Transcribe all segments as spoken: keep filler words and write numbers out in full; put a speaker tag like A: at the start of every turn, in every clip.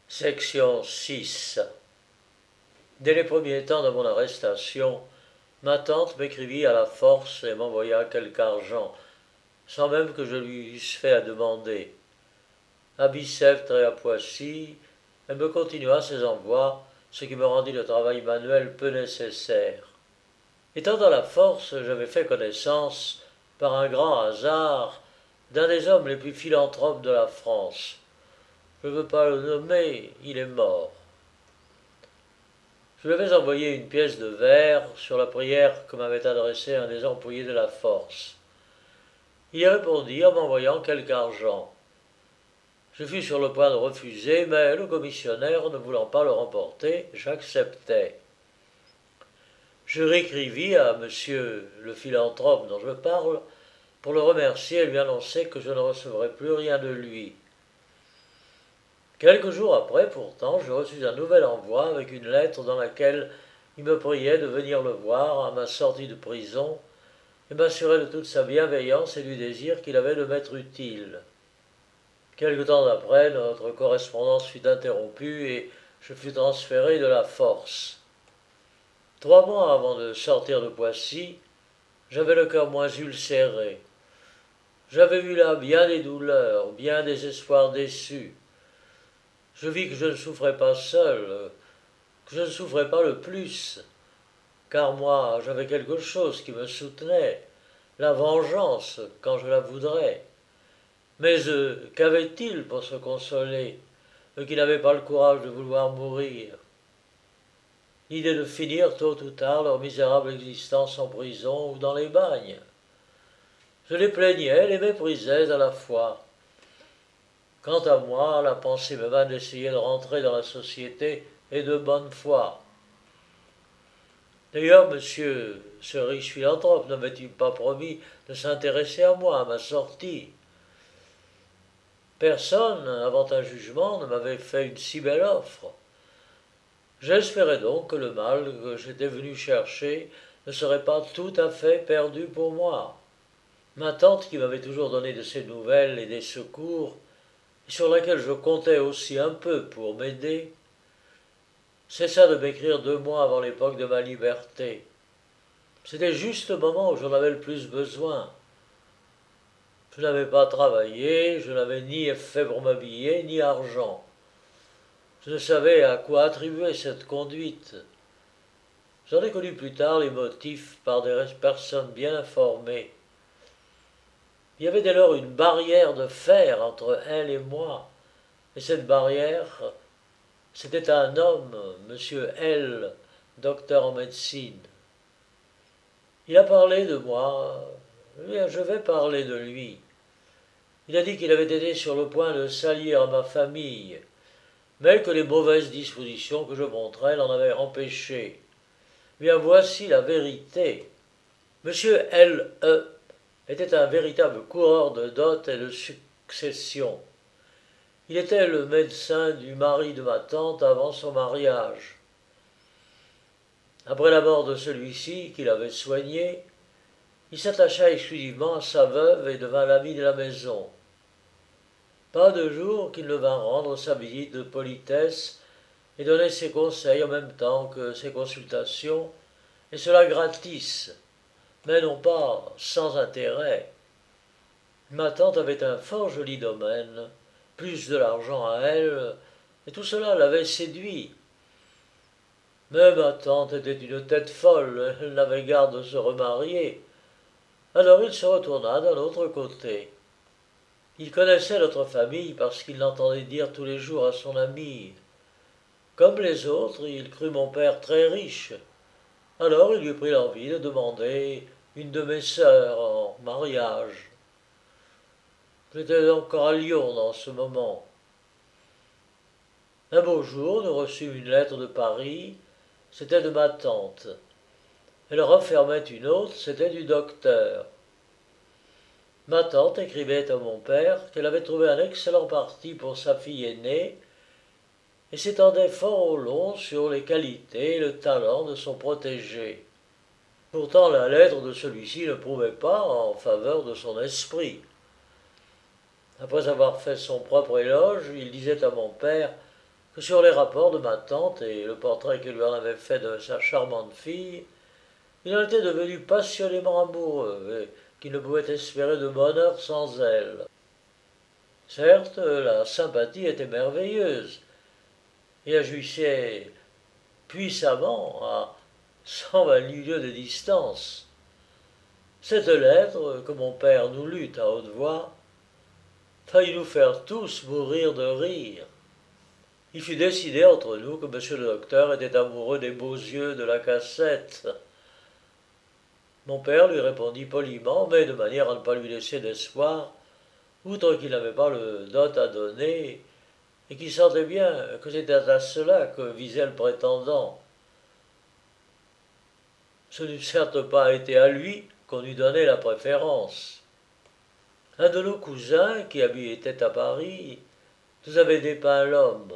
A: Section six. Dès les premiers temps de mon arrestation, ma tante m'écrivit à la force et m'envoya quelque argent, sans même que je lui eusse fait à demander. À Bicêtre et à Poissy, elle me continua ses envois, ce qui me rendit le travail manuel peu nécessaire. Étant à la force, j'avais fait connaissance, par un grand hasard, d'un des hommes les plus philanthropes de la France. Je ne veux pas le nommer, il est mort. Je lui avais envoyé une pièce de verre sur la prière que m'avait adressée un des employés de la force. Il y répondit en m'envoyant quelque argent. Je fus sur le point de refuser, mais le commissionnaire ne voulant pas le remporter, j'acceptai. Je réécrivis à monsieur le philanthrope dont je parle pour le remercier et lui annoncer que je ne recevrais plus rien de lui. Quelques jours après, pourtant, je reçus un nouvel envoi avec une lettre dans laquelle il me priait de venir le voir à ma sortie de prison et m'assurait de toute sa bienveillance et du désir qu'il avait de m'être utile. Quelque temps après, notre correspondance fut interrompue et je fus transféré de la force. Trois mois avant de sortir de Poissy, j'avais le cœur moins ulcéré. J'avais vu là bien des douleurs, bien des espoirs déçus. Je vis que je ne souffrais pas seul, que je ne souffrais pas le plus, car moi j'avais quelque chose qui me soutenait, la vengeance quand je la voudrais. Mais eux, qu'avaient-ils pour se consoler, eux qui n'avaient pas le courage de vouloir mourir? L'idée de finir tôt ou tard leur misérable existence en prison ou dans les bagnes. Je les plaignais, les méprisais à la fois. Quant à moi, la pensée me vint d'essayer de rentrer dans la société et de bonne foi. D'ailleurs, monsieur, ce riche philanthrope ne m'avait-il pas promis de s'intéresser à moi, à ma sortie? Personne, avant un jugement, ne m'avait fait une si belle offre. J'espérais donc que le mal que j'étais venu chercher ne serait pas tout à fait perdu pour moi. Ma tante, qui m'avait toujours donné de ses nouvelles et des secours, et sur laquelle je comptais aussi un peu pour m'aider, cessa de m'écrire deux mois avant l'époque de ma liberté. C'était juste le moment où j'en avais le plus besoin. Je n'avais pas travaillé, je n'avais ni effet pour m'habiller, ni argent. Je ne savais à quoi attribuer cette conduite. J'en ai connu plus tard les motifs par des personnes bien informées. Il y avait dès lors une barrière de fer entre elle et moi, et cette barrière, c'était un homme, monsieur L, docteur en médecine. Il a parlé de moi, bien, je vais parler de lui. Il a dit qu'il avait été sur le point de s'allier à ma famille, mais que les mauvaises dispositions que je montrais l'en avaient empêché. Bien, voici la vérité. Monsieur L E était un véritable coureur de dot et de succession. Il était le médecin du mari de ma tante avant son mariage. Après la mort de celui-ci, qu'il avait soigné, il s'attacha exclusivement à sa veuve et devint l'ami de la maison. Pas de jour qu'il ne vint rendre sa visite de politesse et donner ses conseils en même temps que ses consultations, et cela gratis, mais non pas sans intérêt. Ma tante avait un fort joli domaine, plus de l'argent à elle, et tout cela l'avait séduit. Mais ma tante était une tête folle, elle n'avait garde de se remarier. Alors il se retourna d'un autre côté. Il connaissait notre famille parce qu'il l'entendait dire tous les jours à son ami. Comme les autres, il crut mon père très riche. Alors il lui prit l'envie de demander une de mes sœurs en mariage. J'étais encore à Lyon dans ce moment. Un beau jour, nous reçûmes une lettre de Paris, c'était de ma tante. Elle renfermait une autre, c'était du docteur. Ma tante écrivait à mon père qu'elle avait trouvé un excellent parti pour sa fille aînée et s'étendait fort au long sur les qualités et le talent de son protégé. Pourtant la lettre de celui-ci ne prouvait pas en faveur de son esprit. Après avoir fait son propre éloge, il disait à mon père que sur les rapports de ma tante et le portrait qu'elle lui en avait fait de sa charmante fille, il en était devenu passionnément amoureux et qu'il ne pouvait espérer de bonheur sans elle. Certes, la sympathie était merveilleuse et agissait puissamment à cent vingt lieues de distance. Cette lettre, que mon père nous lut à haute voix, faillit nous faire tous mourir de rire. Il fut décidé entre nous que monsieur le docteur était amoureux des beaux yeux de la cassette. Mon père lui répondit poliment, mais de manière à ne pas lui laisser d'espoir, outre qu'il n'avait pas le dot à donner, et qu'il sentait bien que c'était à cela que visait le prétendant. Ce n'eût certes pas été à lui qu'on eût donné la préférence. Un de nos cousins, qui habitait à Paris, nous avait dépeint l'homme.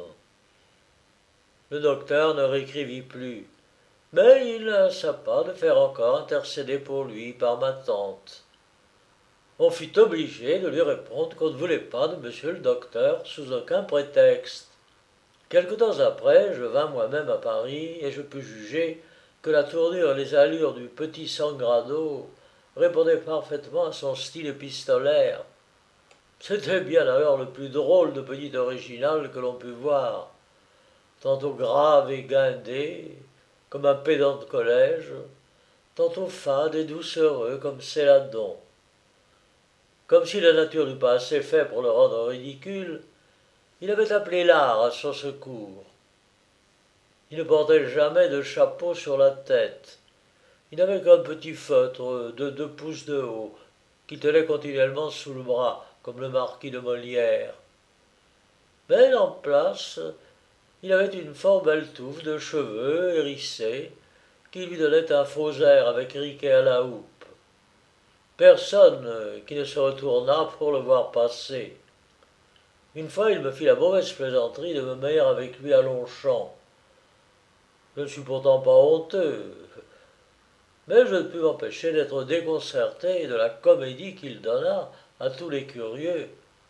A: Le docteur ne réécrivit plus, mais il ne laissa pas de faire encore intercéder pour lui par ma tante. On fut obligé de lui répondre qu'on ne voulait pas de monsieur le docteur sous aucun prétexte. Quelque temps après, je vins moi-même à Paris et je pus juger que la tournure et les allures du petit Sangrado répondaient parfaitement à son style épistolaire. C'était bien alors le plus drôle de petit original que l'on pût voir, tantôt grave et guindé, comme un pédant de collège, tantôt fade et doucereux comme Céladon. Comme si la nature n'eût pas assez fait pour le rendre ridicule, il avait appelé l'art à son secours. Il ne portait jamais de chapeau sur la tête. Il n'avait qu'un petit feutre de deux pouces de haut, qu'il tenait continuellement sous le bras, comme le marquis de Molière. Mais en place, il avait une fort belle touffe de cheveux hérissés, qui lui donnait un faux air avec riquet à la houppe. Personne qui ne se retourna pour le voir passer. Une fois, il me fit la mauvaise plaisanterie de me mettre avec lui à Longchamp. Je ne suis pourtant pas honteux, mais je ne pus m'empêcher d'être déconcerté de la comédie qu'il donna à tous les curieux.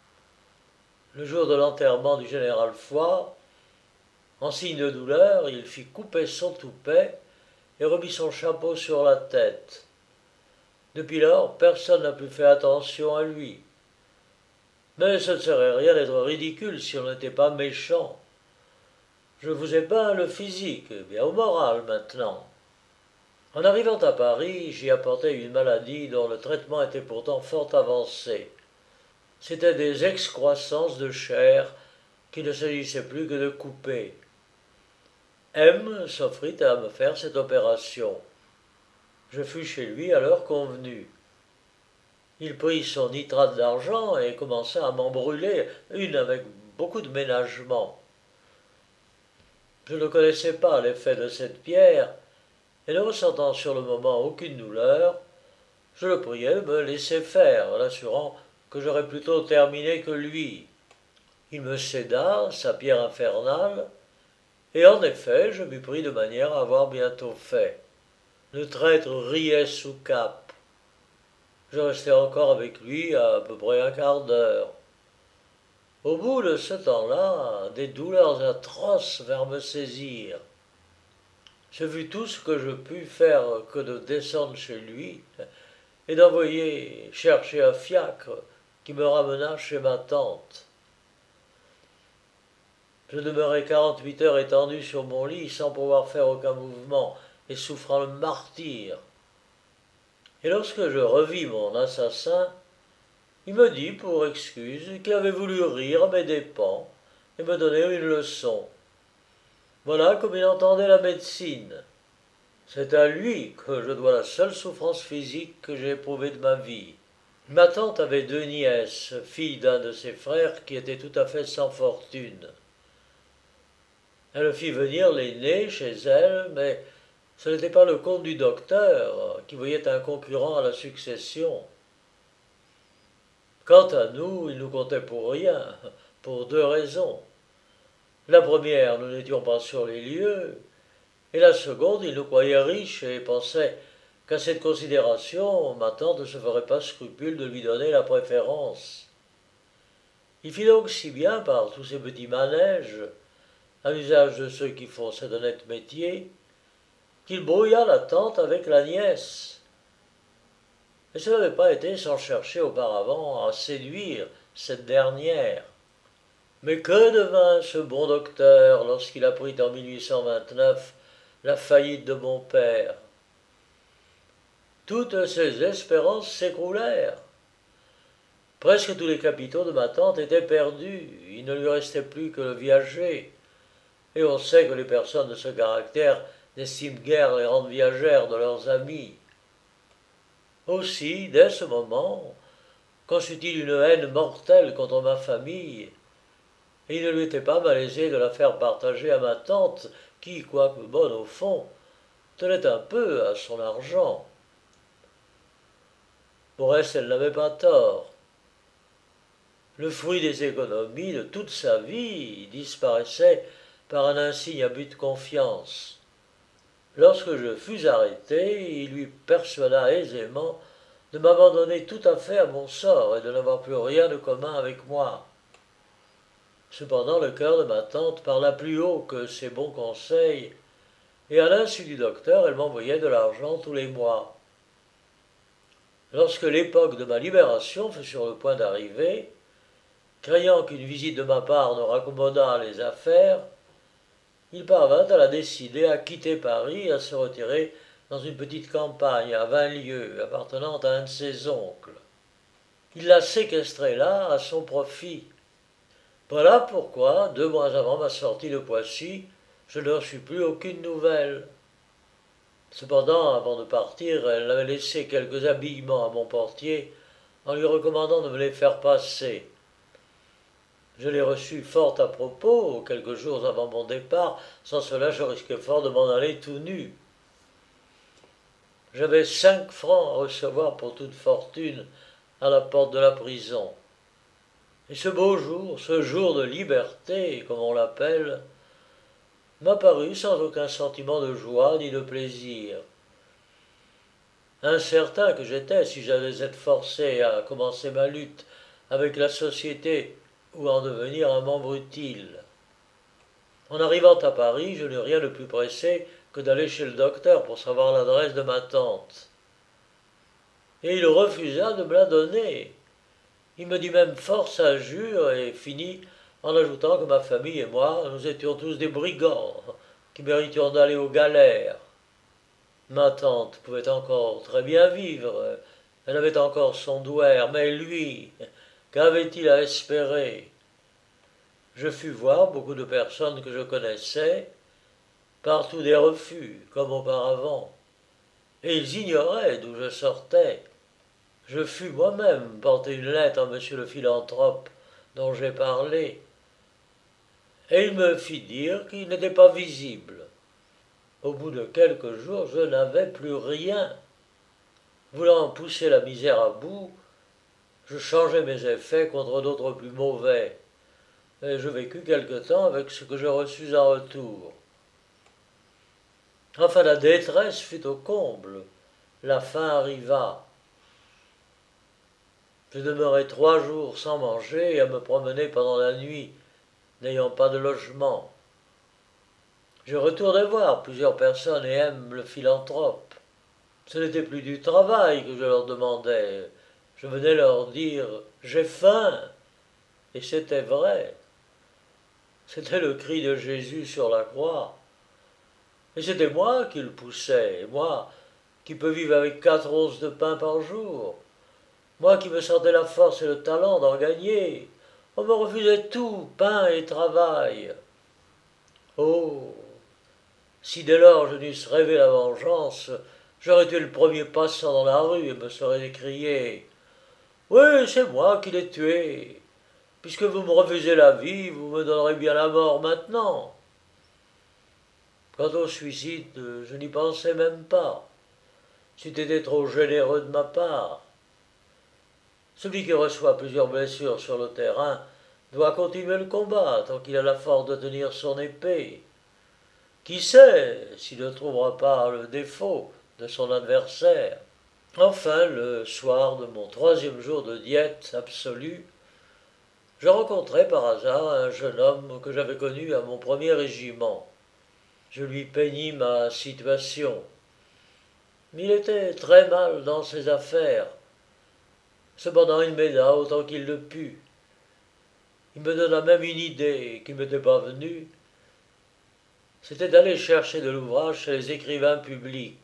A: Le jour de l'enterrement du général Foy, en signe de douleur, il fit couper son toupet et remit son chapeau sur la tête. Depuis lors, personne n'a plus fait attention à lui. Mais ce ne serait rien d'être ridicule si on n'était pas méchant. Je vous ai peint le physique, bien au moral maintenant. En arrivant à Paris, j'y apportai une maladie dont le traitement était pourtant fort avancé. C'étaient des excroissances de chair qu'il ne s'agissait plus que de couper. M s'offrit à me faire cette opération. Je fus chez lui à l'heure convenue. Il prit son nitrate d'argent et commença à m'en brûler une avec beaucoup de ménagement. Je ne connaissais pas l'effet de cette pierre, et ne ressentant sur le moment aucune douleur, je le priai de me laisser faire, l'assurant que j'aurais plutôt terminé que lui. Il me céda sa pierre infernale, et en effet je m'y pris de manière à avoir bientôt fait. Le traître riait sous cape. Je restai encore avec lui à, à peu près un quart d'heure. Au bout de ce temps-là, des douleurs atroces vinrent me saisir. Ce fut tout ce que je pus faire que de descendre chez lui et d'envoyer chercher un fiacre qui me ramena chez ma tante. Je demeurai quarante-huit heures étendu sur mon lit sans pouvoir faire aucun mouvement et souffrant le martyre. Et lorsque je revis mon assassin, il me dit pour excuse qu'il avait voulu rire à mes dépens et me donner une leçon. Voilà comme il entendait la médecine. C'est à lui que je dois la seule souffrance physique que j'ai éprouvée de ma vie. Ma tante avait deux nièces, filles d'un de ses frères qui étaient tout à fait sans fortune. Elle fit venir l'aînée chez elle, mais ce n'était pas le comte du docteur, qui voyait un concurrent à la succession. Quant à nous, il nous comptait pour rien, pour deux raisons. La première, nous n'étions pas sur les lieux, et la seconde, il nous croyait riches et pensait qu'à cette considération, ma tante ne se ferait pas scrupule de lui donner la préférence. Il fit donc si bien par tous ces petits manèges, à l'usage de ceux qui font cet honnête métier, qu'il brouilla la tante avec la nièce. Et ce n'avait pas été sans chercher auparavant à séduire cette dernière. Mais que devint ce bon docteur lorsqu'il apprit en mille huit cent vingt-neuf la faillite de mon père? Toutes ses espérances s'écroulèrent. Presque tous les capitaux de ma tante étaient perdus, il ne lui restait plus que le viager, et on sait que les personnes de ce caractère n'estiment guère les rentes viagères de leurs amis. Aussi, dès ce moment, conçut-il une haine mortelle contre ma famille, et il ne lui était pas malaisé de la faire partager à ma tante, qui, quoique bonne au fond, tenait un peu à son argent. Au reste, elle n'avait pas tort. Le fruit des économies de toute sa vie disparaissait par un insigne abus de confiance. Lorsque je fus arrêté, il lui persuada aisément de m'abandonner tout à fait à mon sort et de n'avoir plus rien de commun avec moi. Cependant, le cœur de ma tante parla plus haut que ses bons conseils, et à l'insu du docteur, elle m'envoyait de l'argent tous les mois. Lorsque l'époque de ma libération fut sur le point d'arriver, craignant qu'une visite de ma part ne raccommodât les affaires, il parvint à la décider à quitter Paris et à se retirer dans une petite campagne à vingt lieues appartenant à un de ses oncles. Il la séquestrait là à son profit. Voilà pourquoi, deux mois avant ma sortie de Poissy, je ne reçus plus aucune nouvelle. Cependant, avant de partir, elle avait laissé quelques habillements à mon portier en lui recommandant de me les faire passer. Je les reçus fort à propos, quelques jours avant mon départ, sans cela je risquais fort de m'en aller tout nu. J'avais cinq francs à recevoir pour toute fortune à la porte de la prison. Et ce beau jour, ce jour de liberté, comme on l'appelle, m'apparut sans aucun sentiment de joie ni de plaisir. Incertain que j'étais si j'allais être forcé à commencer ma lutte avec la société ou en devenir un membre utile. En arrivant à Paris, je n'eus rien de plus pressé que d'aller chez le docteur pour savoir l'adresse de ma tante. Et il refusa de me la donner. Il me dit même force injure et finit en ajoutant que ma famille et moi, nous étions tous des brigands qui méritions d'aller aux galères. Ma tante pouvait encore très bien vivre, elle avait encore son douaire, mais lui, qu'avait-il à espérer? Je fus voir beaucoup de personnes que je connaissais, partout des refus, comme auparavant, et ils ignoraient d'où je sortais. Je fus moi-même porter une lettre à monsieur le philanthrope dont j'ai parlé, et il me fit dire qu'il n'était pas visible. Au bout de quelques jours, je n'avais plus rien. Voulant pousser la misère à bout, je changeai mes effets contre d'autres plus mauvais, et je vécus quelque temps avec ce que je reçus en retour. Enfin, la détresse fut au comble. La fin arriva. Je demeurai trois jours sans manger et à me promener pendant la nuit, n'ayant pas de logement. Je retournai voir plusieurs personnes et aime le philanthrope. Ce n'était plus du travail que je leur demandais. Je venais leur dire « j'ai faim ». Et c'était vrai. C'était le cri de Jésus sur la croix. Et c'était moi qui le poussais, moi qui peux vivre avec quatre onces de pain par jour, moi qui me sentais la force et le talent d'en gagner. On me refusait tout, pain et travail. Oh, si dès lors je n'eusse rêvé la vengeance, j'aurais été le premier passant dans la rue et me serais écrié « Oui, c'est moi qui l'ai tué. Puisque vous me refusez la vie, vous me donnerez bien la mort maintenant. » Quant au suicide, je n'y pensais même pas. C'eût été trop généreux de ma part. Celui qui reçoit plusieurs blessures sur le terrain doit continuer le combat tant qu'il a la force de tenir son épée. Qui sait s'il ne trouvera pas le défaut de son adversaire? Enfin, le soir de mon troisième jour de diète absolue, Je rencontrai par hasard un jeune homme que j'avais connu à mon premier régiment. Je lui peignis ma situation. Il était très mal dans ses affaires. Cependant, il m'aida autant qu'il le put. Il me donna même une idée qui ne m'était pas venue. C'était d'aller chercher de l'ouvrage chez les écrivains publics.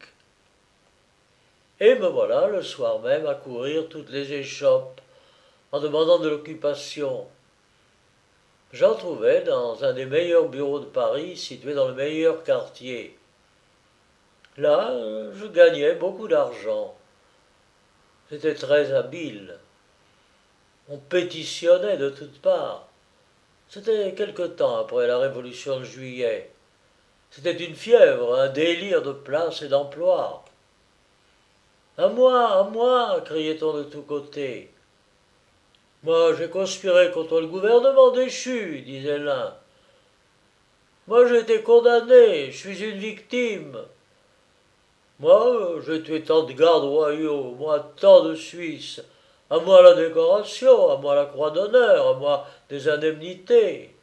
A: Et me voilà le soir même à courir toutes les échoppes en demandant de l'occupation. J'en trouvais dans un des meilleurs bureaux de Paris, situé dans le meilleur quartier. Là, je gagnais beaucoup d'argent. J'étais très habile. On pétitionnait de toutes parts. C'était quelque temps après la Révolution de Juillet. C'était une fièvre, un délire de place et d'emploi. À moi, à moi, criait-on de tous côtés. Moi, j'ai conspiré contre le gouvernement déchu, disait l'un. Moi, j'ai été condamné, je suis une victime. Moi, j'ai tué tant de gardes royaux, moi, tant de Suisses. À moi la décoration, à moi la croix d'honneur, à moi des indemnités.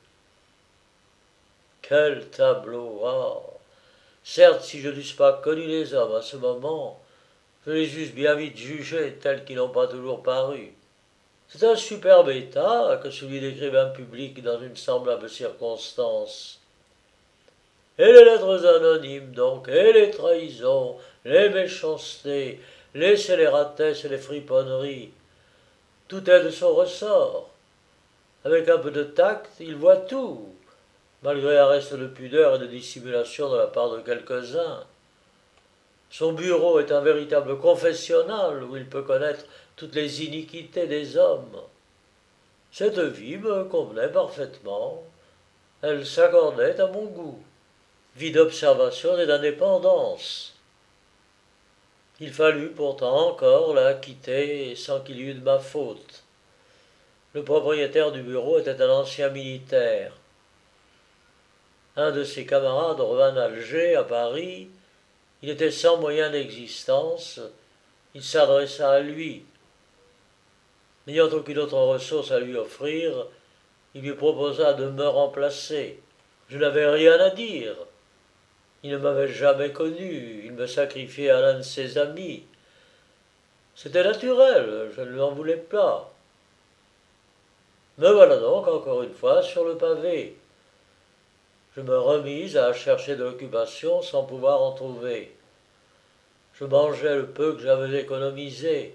A: Quel tableau! Ah. Certes, si je n'eusse pas connu les hommes à ce moment, je les eusse bien vite jugés tels qu'ils n'ont pas toujours paru. C'est un superbe état que celui d'écrivain public dans une semblable circonstance. Et les lettres anonymes, donc, et les trahisons, les méchancetés, les scélératesses et les friponneries, tout est de son ressort. Avec un peu de tact, il voit tout, malgré un reste de pudeur et de dissimulation de la part de quelques-uns. Son bureau est un véritable confessionnal où il peut connaître toutes les iniquités des hommes. Cette vie me convenait parfaitement. Elle s'accordait à mon goût. Vie d'observation et d'indépendance. Il fallut pourtant encore la quitter sans qu'il y eût de ma faute. Le propriétaire du bureau était un ancien militaire. Un de ses camarades revint d'Alger à Paris. Il était sans moyen d'existence. Il s'adressa à lui. N'ayant aucune autre ressource à lui offrir, il lui proposa de me remplacer. Je n'avais rien à dire. Il ne m'avait jamais connu, il me sacrifiait à l'un de ses amis. C'était naturel, je ne lui en voulais pas. Me voilà donc encore une fois sur le pavé. Je me remis à chercher de l'occupation sans pouvoir en trouver. Je mangeais le peu que j'avais économisé.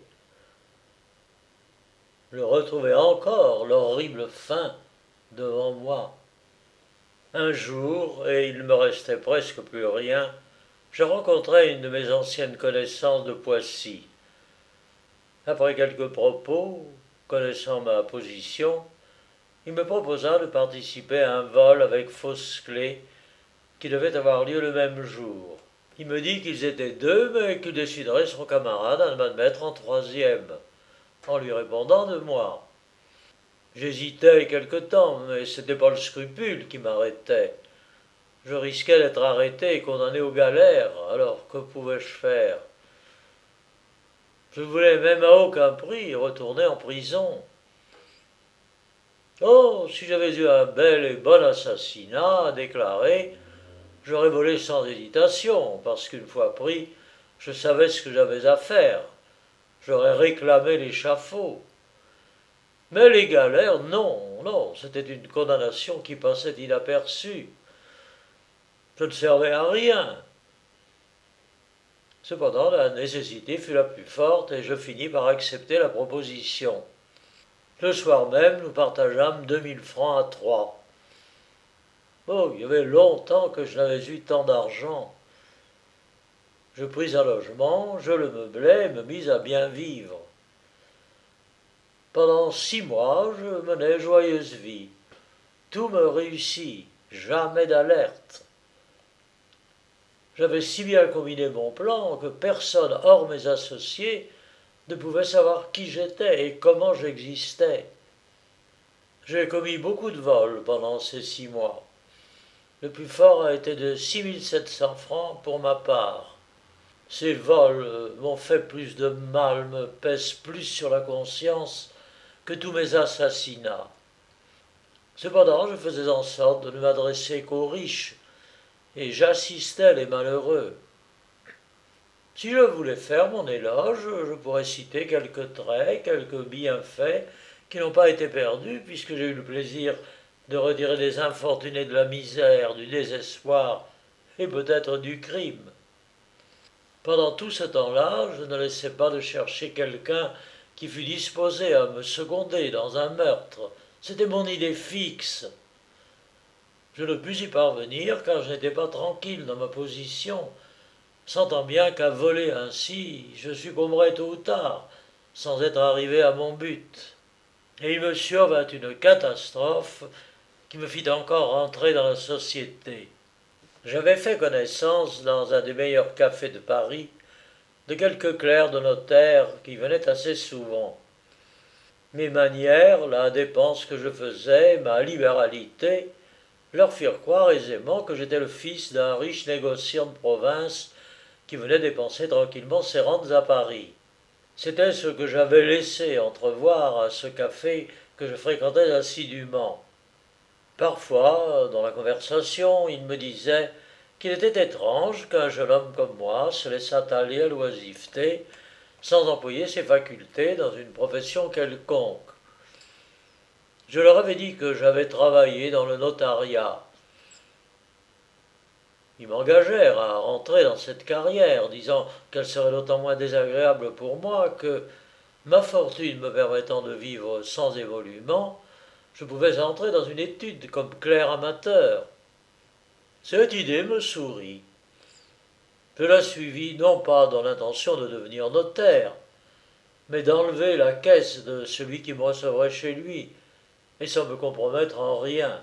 A: Je retrouvais encore l'horrible faim devant moi. Un jour, et il ne me restait presque plus rien, je rencontrai une de mes anciennes connaissances de Poissy. Après quelques propos, connaissant ma position, il me proposa de participer à un vol avec fausse clé qui devait avoir lieu le même jour. Il me dit qu'ils étaient deux, mais qu'il déciderait son camarade à m'admettre en troisième, en lui répondant de moi. J'hésitais quelque temps, mais ce n'était pas le scrupule qui m'arrêtait. Je risquais d'être arrêté et condamné aux galères, alors que pouvais-je faire? Je ne voulais même à aucun prix retourner en prison. Oh, si j'avais eu un bel et bon assassinat à déclarer, j'aurais volé sans hésitation, parce qu'une fois pris, je savais ce que j'avais à faire. J'aurais réclamé l'échafaud. Mais les galères, non, non, c'était une condamnation qui passait inaperçue. Je ne servais à rien. Cependant, la nécessité fut la plus forte et je finis par accepter la proposition. Le soir même, nous partageâmes deux mille francs à trois. Oh, il y avait longtemps que je n'avais eu tant d'argent. Je pris un logement, je le meublai et me mis à bien vivre. Pendant six mois, je menai joyeuse vie. Tout me réussit, jamais d'alerte. J'avais si bien combiné mon plan que personne hors mes associés ne pouvait savoir qui j'étais et comment j'existais. J'ai commis beaucoup de vols pendant ces six mois. Le plus fort a été de six mille sept cents francs pour ma part. Ces vols m'ont fait plus de mal, me pèsent plus sur la conscience que tous mes assassinats. Cependant, je faisais en sorte de ne m'adresser qu'aux riches, et j'assistais les malheureux. Si je voulais faire mon éloge, je pourrais citer quelques traits, quelques bienfaits qui n'ont pas été perdus, puisque j'ai eu le plaisir de retirer des infortunés de la misère, du désespoir et peut-être du crime. Pendant tout ce temps-là, je ne laissais pas de chercher quelqu'un qui fût disposé à me seconder dans un meurtre. C'était mon idée fixe. Je ne pus y parvenir car je n'étais pas tranquille dans ma position, sentant bien qu'à voler ainsi, je succomberais tôt ou tard, sans être arrivé à mon but. Et il me survint une catastrophe qui me fit encore entrer dans la société. J'avais fait connaissance dans un des meilleurs cafés de Paris de quelques clercs de notaire qui venaient assez souvent. Mes manières, la dépense que je faisais, ma libéralité, leur firent croire aisément que j'étais le fils d'un riche négociant de province qui venait dépenser tranquillement ses rentes à Paris. C'était ce que j'avais laissé entrevoir à ce café que je fréquentais assidûment. Parfois, dans la conversation, il me disait qu'il était étrange qu'un jeune homme comme moi se laissât aller à l'oisiveté sans employer ses facultés dans une profession quelconque. Je leur avais dit que j'avais travaillé dans le notariat. Ils m'engagèrent à rentrer dans cette carrière, disant qu'elle serait d'autant moins désagréable pour moi que, ma fortune me permettant de vivre sans émolument, je pouvais entrer dans une étude comme clerc amateur. Cette idée me sourit. Je la suivis non pas dans l'intention de devenir notaire, mais d'enlever la caisse de celui qui me recevrait chez lui, et sans me compromettre en rien.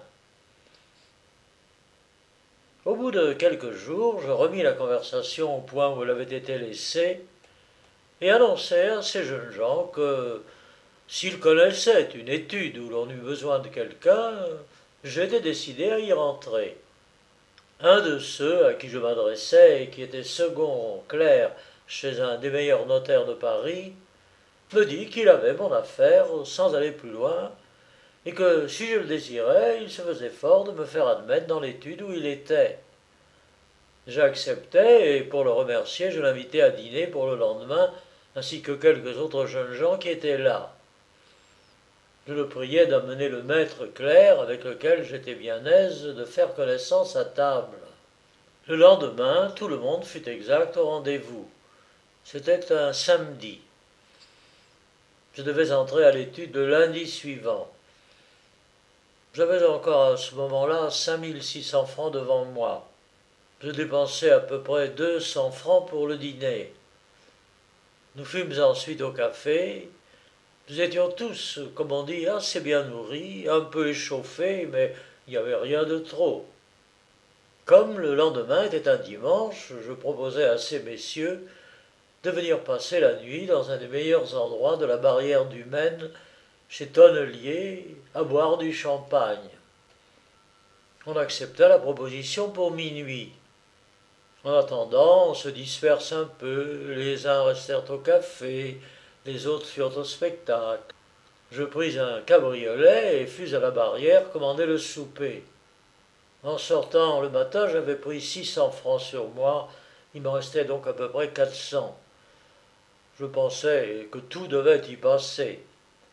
A: Au bout de quelques jours, je remis la conversation au point où elle avait été laissée, et annonçai à ces jeunes gens que, s'ils connaissaient une étude où l'on eût besoin de quelqu'un, j'étais décidé à y rentrer. Un de ceux à qui je m'adressais, et qui était second clerc chez un des meilleurs notaires de Paris, me dit qu'il avait mon affaire sans aller plus loin, et que si je le désirais, il se faisait fort de me faire admettre dans l'étude où il était. J'acceptai, et pour le remercier, je l'invitai à dîner pour le lendemain, ainsi que quelques autres jeunes gens qui étaient là. Je le priai d'amener le maître clerc, avec lequel j'étais bien aise de faire connaissance à table. Le lendemain, tout le monde fut exact au rendez-vous. C'était un samedi. Je devais entrer à l'étude le lundi suivant. J'avais encore à ce moment-là cinq mille six cents francs devant moi. Je dépensai à peu près deux cents francs pour le dîner. Nous fûmes ensuite au café. Nous étions tous, comme on dit, assez bien nourris, un peu échauffés, mais il n'y avait rien de trop. Comme le lendemain était un dimanche, je proposai à ces messieurs de venir passer la nuit dans un des meilleurs endroits de la barrière du Maine, chez Tonnelier, à boire du champagne. On accepta la proposition pour minuit. En attendant, on se disperse un peu, les uns restèrent au café, les autres furent au spectacle. Je pris un cabriolet et fus à la barrière commander le souper. En sortant le matin, j'avais pris six cents francs sur moi, il me restait donc à peu près quatre cents. Je pensais que tout devait y passer.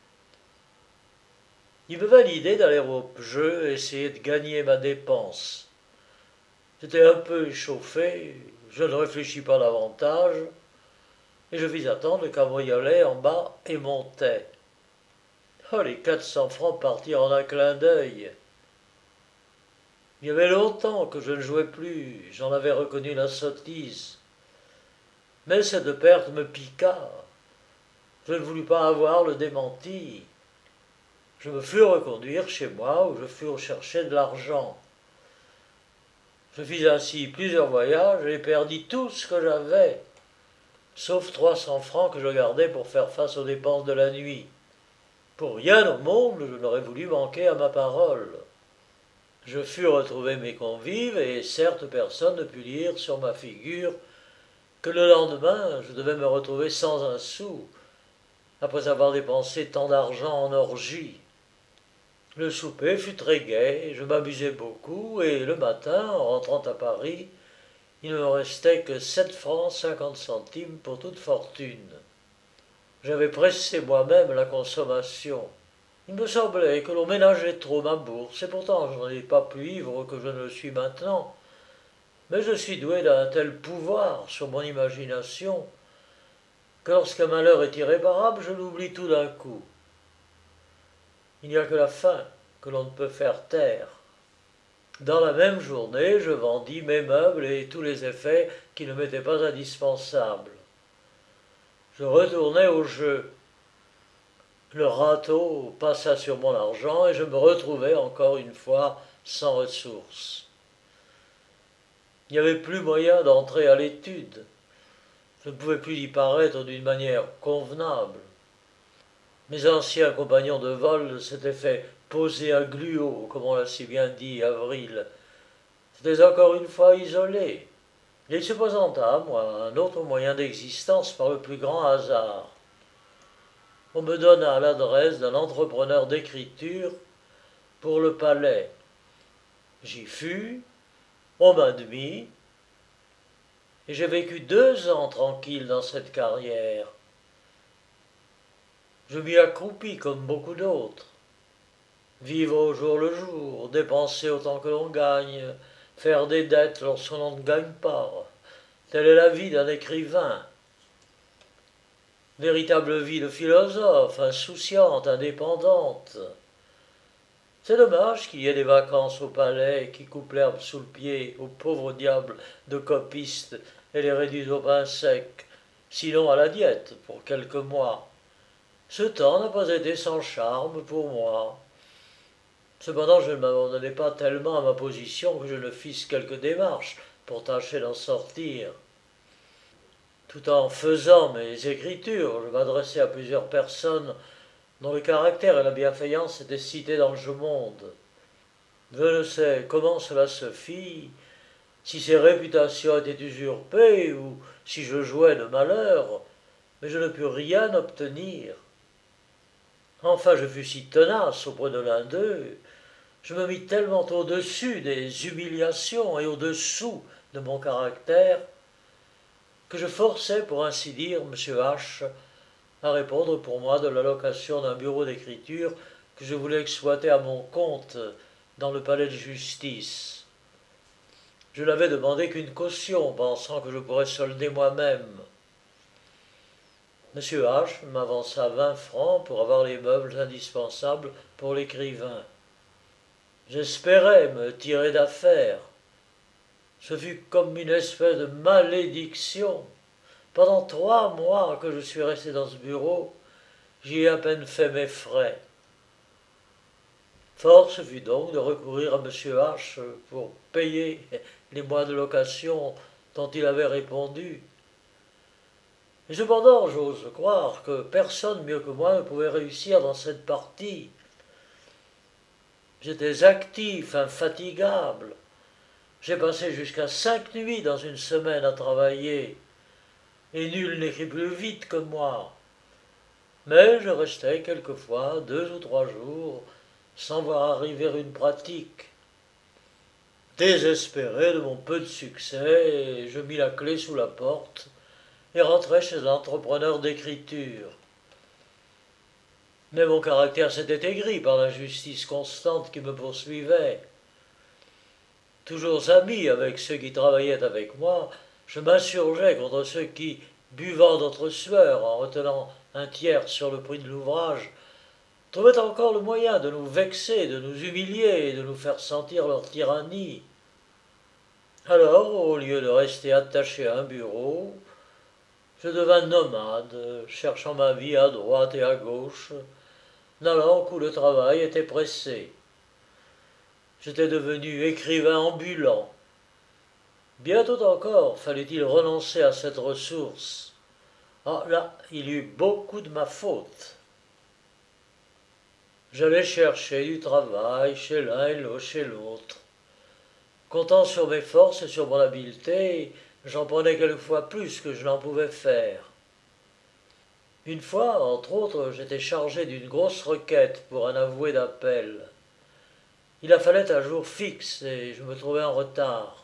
A: Il me vint l'idée d'aller au jeu et essayer de gagner ma dépense. J'étais un peu échauffé, je ne réfléchis pas davantage, et je vis attendre le cabriolet en bas et montai. Oh, les quatre cents francs partirent en un clin d'œil. Il y avait longtemps que je ne jouais plus, j'en avais reconnu la sottise. Mais cette perte me piqua. Je ne voulus pas avoir le démenti. Je me fus reconduire chez moi, où je fus rechercher de l'argent. Je fis ainsi plusieurs voyages et perdis tout ce que j'avais, sauf trois cents francs que je gardais pour faire face aux dépenses de la nuit. Pour rien au monde, je n'aurais voulu manquer à ma parole. Je fus retrouver mes convives, et certes personne ne put lire sur ma figure que le lendemain je devais me retrouver sans un sou, après avoir dépensé tant d'argent en orgies. Le souper fut très gai, je m'amusai beaucoup, et le matin, en rentrant à Paris, il ne me restait que sept francs cinquante centimes pour toute fortune. J'avais pressé moi-même la consommation. Il me semblait que l'on ménageait trop ma bourse, et pourtant je n'en ai pas plus ivre que je ne le suis maintenant. Mais je suis doué d'un tel pouvoir sur mon imagination que lorsqu'un malheur est irréparable, je l'oublie tout d'un coup. Il n'y a que la faim que l'on ne peut faire taire. Dans la même journée, je vendis mes meubles et tous les effets qui ne m'étaient pas indispensables. Je retournai au jeu. Le râteau passa sur mon argent et je me retrouvai encore une fois sans ressources. Il n'y avait plus moyen d'entrer à l'étude. Je ne pouvais plus y paraître d'une manière convenable. Mes anciens compagnons de vol s'étaient fait poser à gluot, comme on l'a si bien dit Avril. J'étais encore une fois isolé. Il se présenta à moi un autre moyen d'existence par le plus grand hasard. On me donna l'adresse d'un entrepreneur d'écriture pour le palais. J'y fus, on m'admit, et j'ai vécu deux ans tranquille dans cette carrière. Je m'y accroupis comme beaucoup d'autres. Vivre au jour le jour, dépenser autant que l'on gagne, faire des dettes lorsqu'on ne gagne pas. Telle est la vie d'un écrivain. Véritable vie de philosophe, insouciante, indépendante. C'est dommage qu'il y ait des vacances au palais qui coupent l'herbe sous le pied aux pauvres diables de copistes et les réduisent au pain sec, sinon à la diète pour quelques mois. Ce temps n'a pas été sans charme pour moi. Cependant, je ne m'abandonnais pas tellement à ma position que je ne fisse quelques démarches pour tâcher d'en sortir. Tout en faisant mes écritures, je m'adressais à plusieurs personnes dont le caractère et la bienveillance étaient cités dans le monde. Je ne sais comment cela se fit, si ces réputations étaient usurpées ou si je jouais de malheur, mais je ne pus rien obtenir. Enfin, je fus si tenace auprès de l'un d'eux, je me mis tellement au-dessus des humiliations et au-dessous de mon caractère, que je forçai, pour ainsi dire, M. H. à répondre pour moi de la location d'un bureau d'écriture que je voulais exploiter à mon compte dans le palais de justice. Je n'avais demandé qu'une caution, pensant que je pourrais solder moi-même. M. H. m'avança vingt francs pour avoir les meubles indispensables pour l'écrivain. J'espérais me tirer d'affaire. Ce fut comme une espèce de malédiction. Pendant trois mois que je suis resté dans ce bureau, j'y ai à peine fait mes frais. Force fut donc de recourir à M. H. pour payer les mois de location dont il avait répondu. Mais cependant, j'ose croire que personne mieux que moi ne pouvait réussir dans cette partie. J'étais actif, infatigable. J'ai passé jusqu'à cinq nuits dans une semaine à travailler, et nul n'écrit plus vite que moi. Mais je restais quelquefois deux ou trois jours sans voir arriver une pratique. Désespéré de mon peu de succès, je mis la clé sous la porte et rentrai chez un entrepreneur d'écriture. Mais mon caractère s'était aigri par l'injustice constante qui me poursuivait. Toujours ami avec ceux qui travaillaient avec moi, je m'insurgeais contre ceux qui, buvant notre sueur en retenant un tiers sur le prix de l'ouvrage, trouvaient encore le moyen de nous vexer, de nous humilier et de nous faire sentir leur tyrannie. Alors, au lieu de rester attaché à un bureau, je devins nomade, cherchant ma vie à droite et à gauche, n'allant où le travail était pressé. J'étais devenu écrivain ambulant. Bientôt encore fallait-il renoncer à cette ressource. Ah là, il y eut beaucoup de ma faute. J'allais chercher du travail chez l'un et chez l'autre. Comptant sur mes forces et sur mon habileté, j'en prenais quelquefois plus que je n'en pouvais faire. Une fois, entre autres, j'étais chargé d'une grosse requête pour un avoué d'appel. Il a fallait un jour fixe et je me trouvais en retard.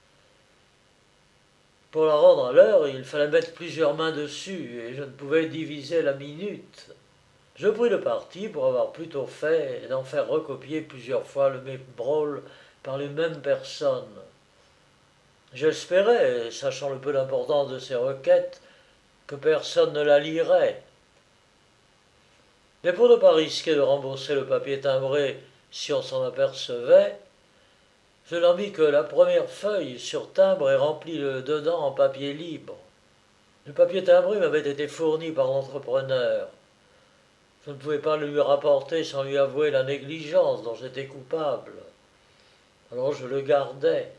A: Pour la rendre à l'heure, il fallait mettre plusieurs mains dessus et je ne pouvais diviser la minute. Je pris le parti, pour avoir plus tôt fait, d'en faire recopier plusieurs fois le même rôle par les mêmes personnes. J'espérais, sachant le peu d'importance de ces requêtes, que personne ne la lirait. Mais pour ne pas risquer de rembourser le papier timbré si on s'en apercevait, je n'en mis que la première feuille sur timbre et remplis le dedans en papier libre. Le papier timbré m'avait été fourni par l'entrepreneur. Je ne pouvais pas le lui rapporter sans lui avouer la négligence dont j'étais coupable. Alors je le gardais.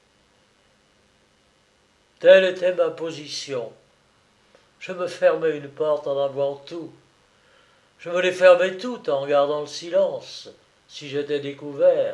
A: Telle était ma position. Je me fermais une porte en avouant tout. Je me les fermais toutes en gardant le silence, si j'étais découvert.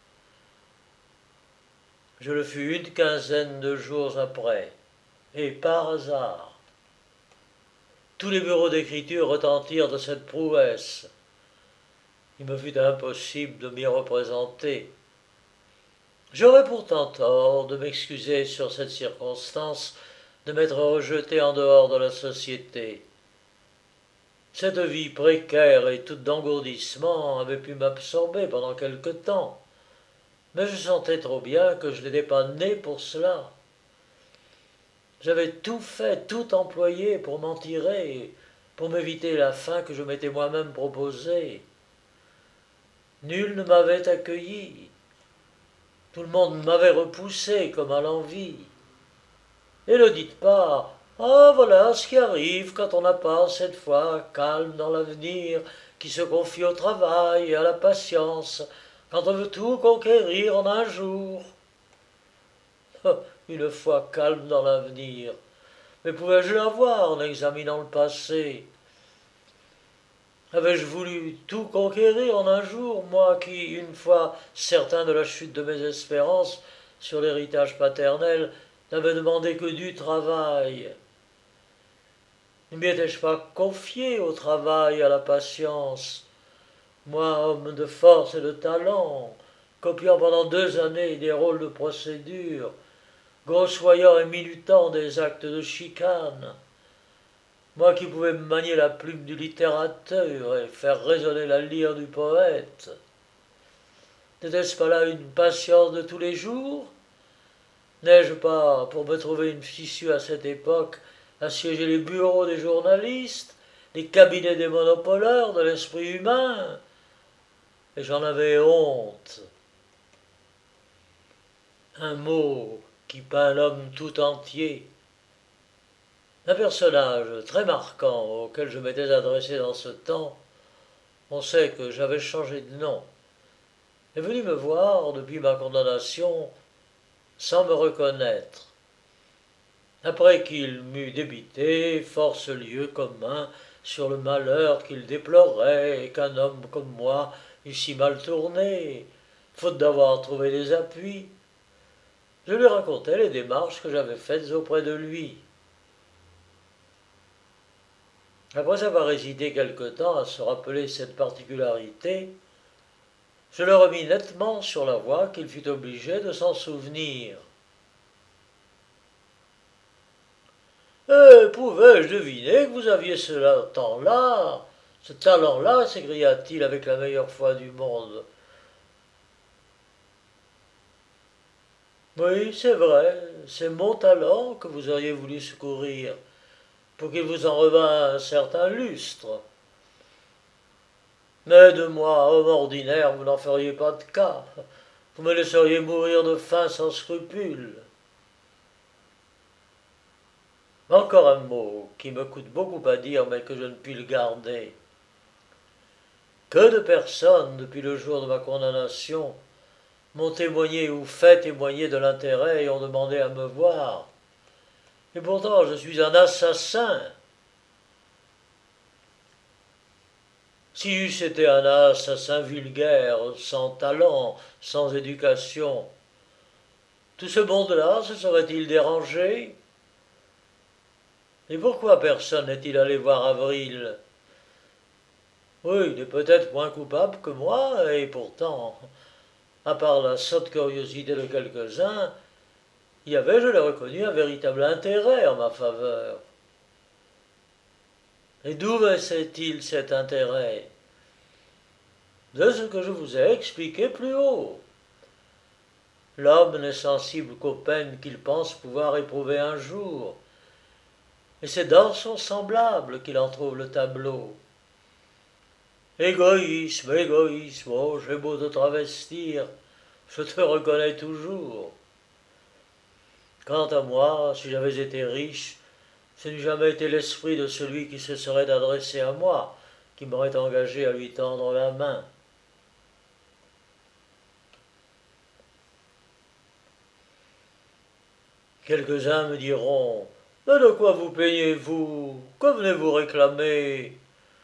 A: Je le fus une quinzaine de jours après, et par hasard. Tous les bureaux d'écriture retentirent de cette prouesse. Il me fut impossible de m'y représenter. J'aurais pourtant tort de m'excuser sur cette circonstance de m'être rejeté en dehors de la société. Cette vie précaire et toute d'engourdissement avait pu m'absorber pendant quelque temps, mais je sentais trop bien que je n'étais pas né pour cela. J'avais tout fait, tout employé pour m'en tirer, pour m'éviter la fin que je m'étais moi-même proposée. Nul ne m'avait accueilli. Tout le monde m'avait repoussé comme à l'envie. Et ne dites pas « Ah, voilà ce qui arrive quand on n'a pas, cette fois, calme dans l'avenir, qui se confie au travail et à la patience, quand on veut tout conquérir en un jour. » Une fois calme dans l'avenir. Mais pouvais-je l'avoir en examinant le passé? Avais-je voulu tout conquérir en un jour, moi qui, une fois certain de la chute de mes espérances sur l'héritage paternel, n'avais demandé que du travail? Ne m'y étais-je pas confié au travail et à la patience, moi, homme de force et de talent, copiant pendant deux années des rôles de procédure, grossoyant et minutant des actes de chicane, moi qui pouvais manier la plume du littérateur et faire résonner la lyre du poète? N'était-ce pas là une patience de tous les jours? N'ai-je pas, pour me trouver une issue à cette époque, assiégé les bureaux des journalistes, les cabinets des monopoleurs de l'esprit humain? Et j'en avais honte. Un mot qui peint l'homme tout entier. Un personnage très marquant auquel je m'étais adressé dans ce temps, on sait que j'avais changé de nom, est venu me voir depuis ma condamnation sans me reconnaître. Après qu'il m'eut débité force lieux communs sur le malheur qu'il déplorait et qu'un homme comme moi eût si mal tourné, faute d'avoir trouvé des appuis, je lui racontai les démarches que j'avais faites auprès de lui. Après avoir hésité quelque temps à se rappeler cette particularité, je le remis nettement sur la voie qu'il fut obligé de s'en souvenir. « Eh, pouvais-je deviner que vous aviez ce temps-là, ce talent-là » s'écria-t-il avec la meilleure foi du monde. « Oui, c'est vrai, c'est mon talent que vous auriez voulu secourir, pour qu'il vous en revînt un certain lustre. Mais de moi, homme ordinaire, vous n'en feriez pas de cas. Vous me laisseriez mourir de faim sans scrupule. » Encore un mot qui me coûte beaucoup à dire, mais que je ne puis le garder. Que de personnes, depuis le jour de ma condamnation, m'ont témoigné ou fait témoigner de l'intérêt et ont demandé à me voir. Et pourtant, je suis un assassin. Si j'eusse été un assassin vulgaire, sans talent, sans éducation, tout ce monde-là se serait-il dérangé? Et pourquoi personne n'est-il allé voir Avril? Oui, il est peut-être moins coupable que moi, et pourtant, à part la sotte curiosité de quelques-uns, il y avait, je l'ai reconnu, un véritable intérêt en ma faveur. Et d'où venait-il cet intérêt? De ce que je vous ai expliqué plus haut. L'homme n'est sensible qu'aux peines qu'il pense pouvoir éprouver un jour, et c'est dans son semblable qu'il en trouve le tableau. Égoïsme, égoïsme, oh, j'ai beau te travestir, je te reconnais toujours. Quant à moi, si j'avais été riche, ce n'eût jamais été l'esprit de celui qui se serait adressé à moi, qui m'aurait engagé à lui tendre la main. Quelques-uns me diront, mais de quoi vous plaignez-vous? Que venez-vous réclamer?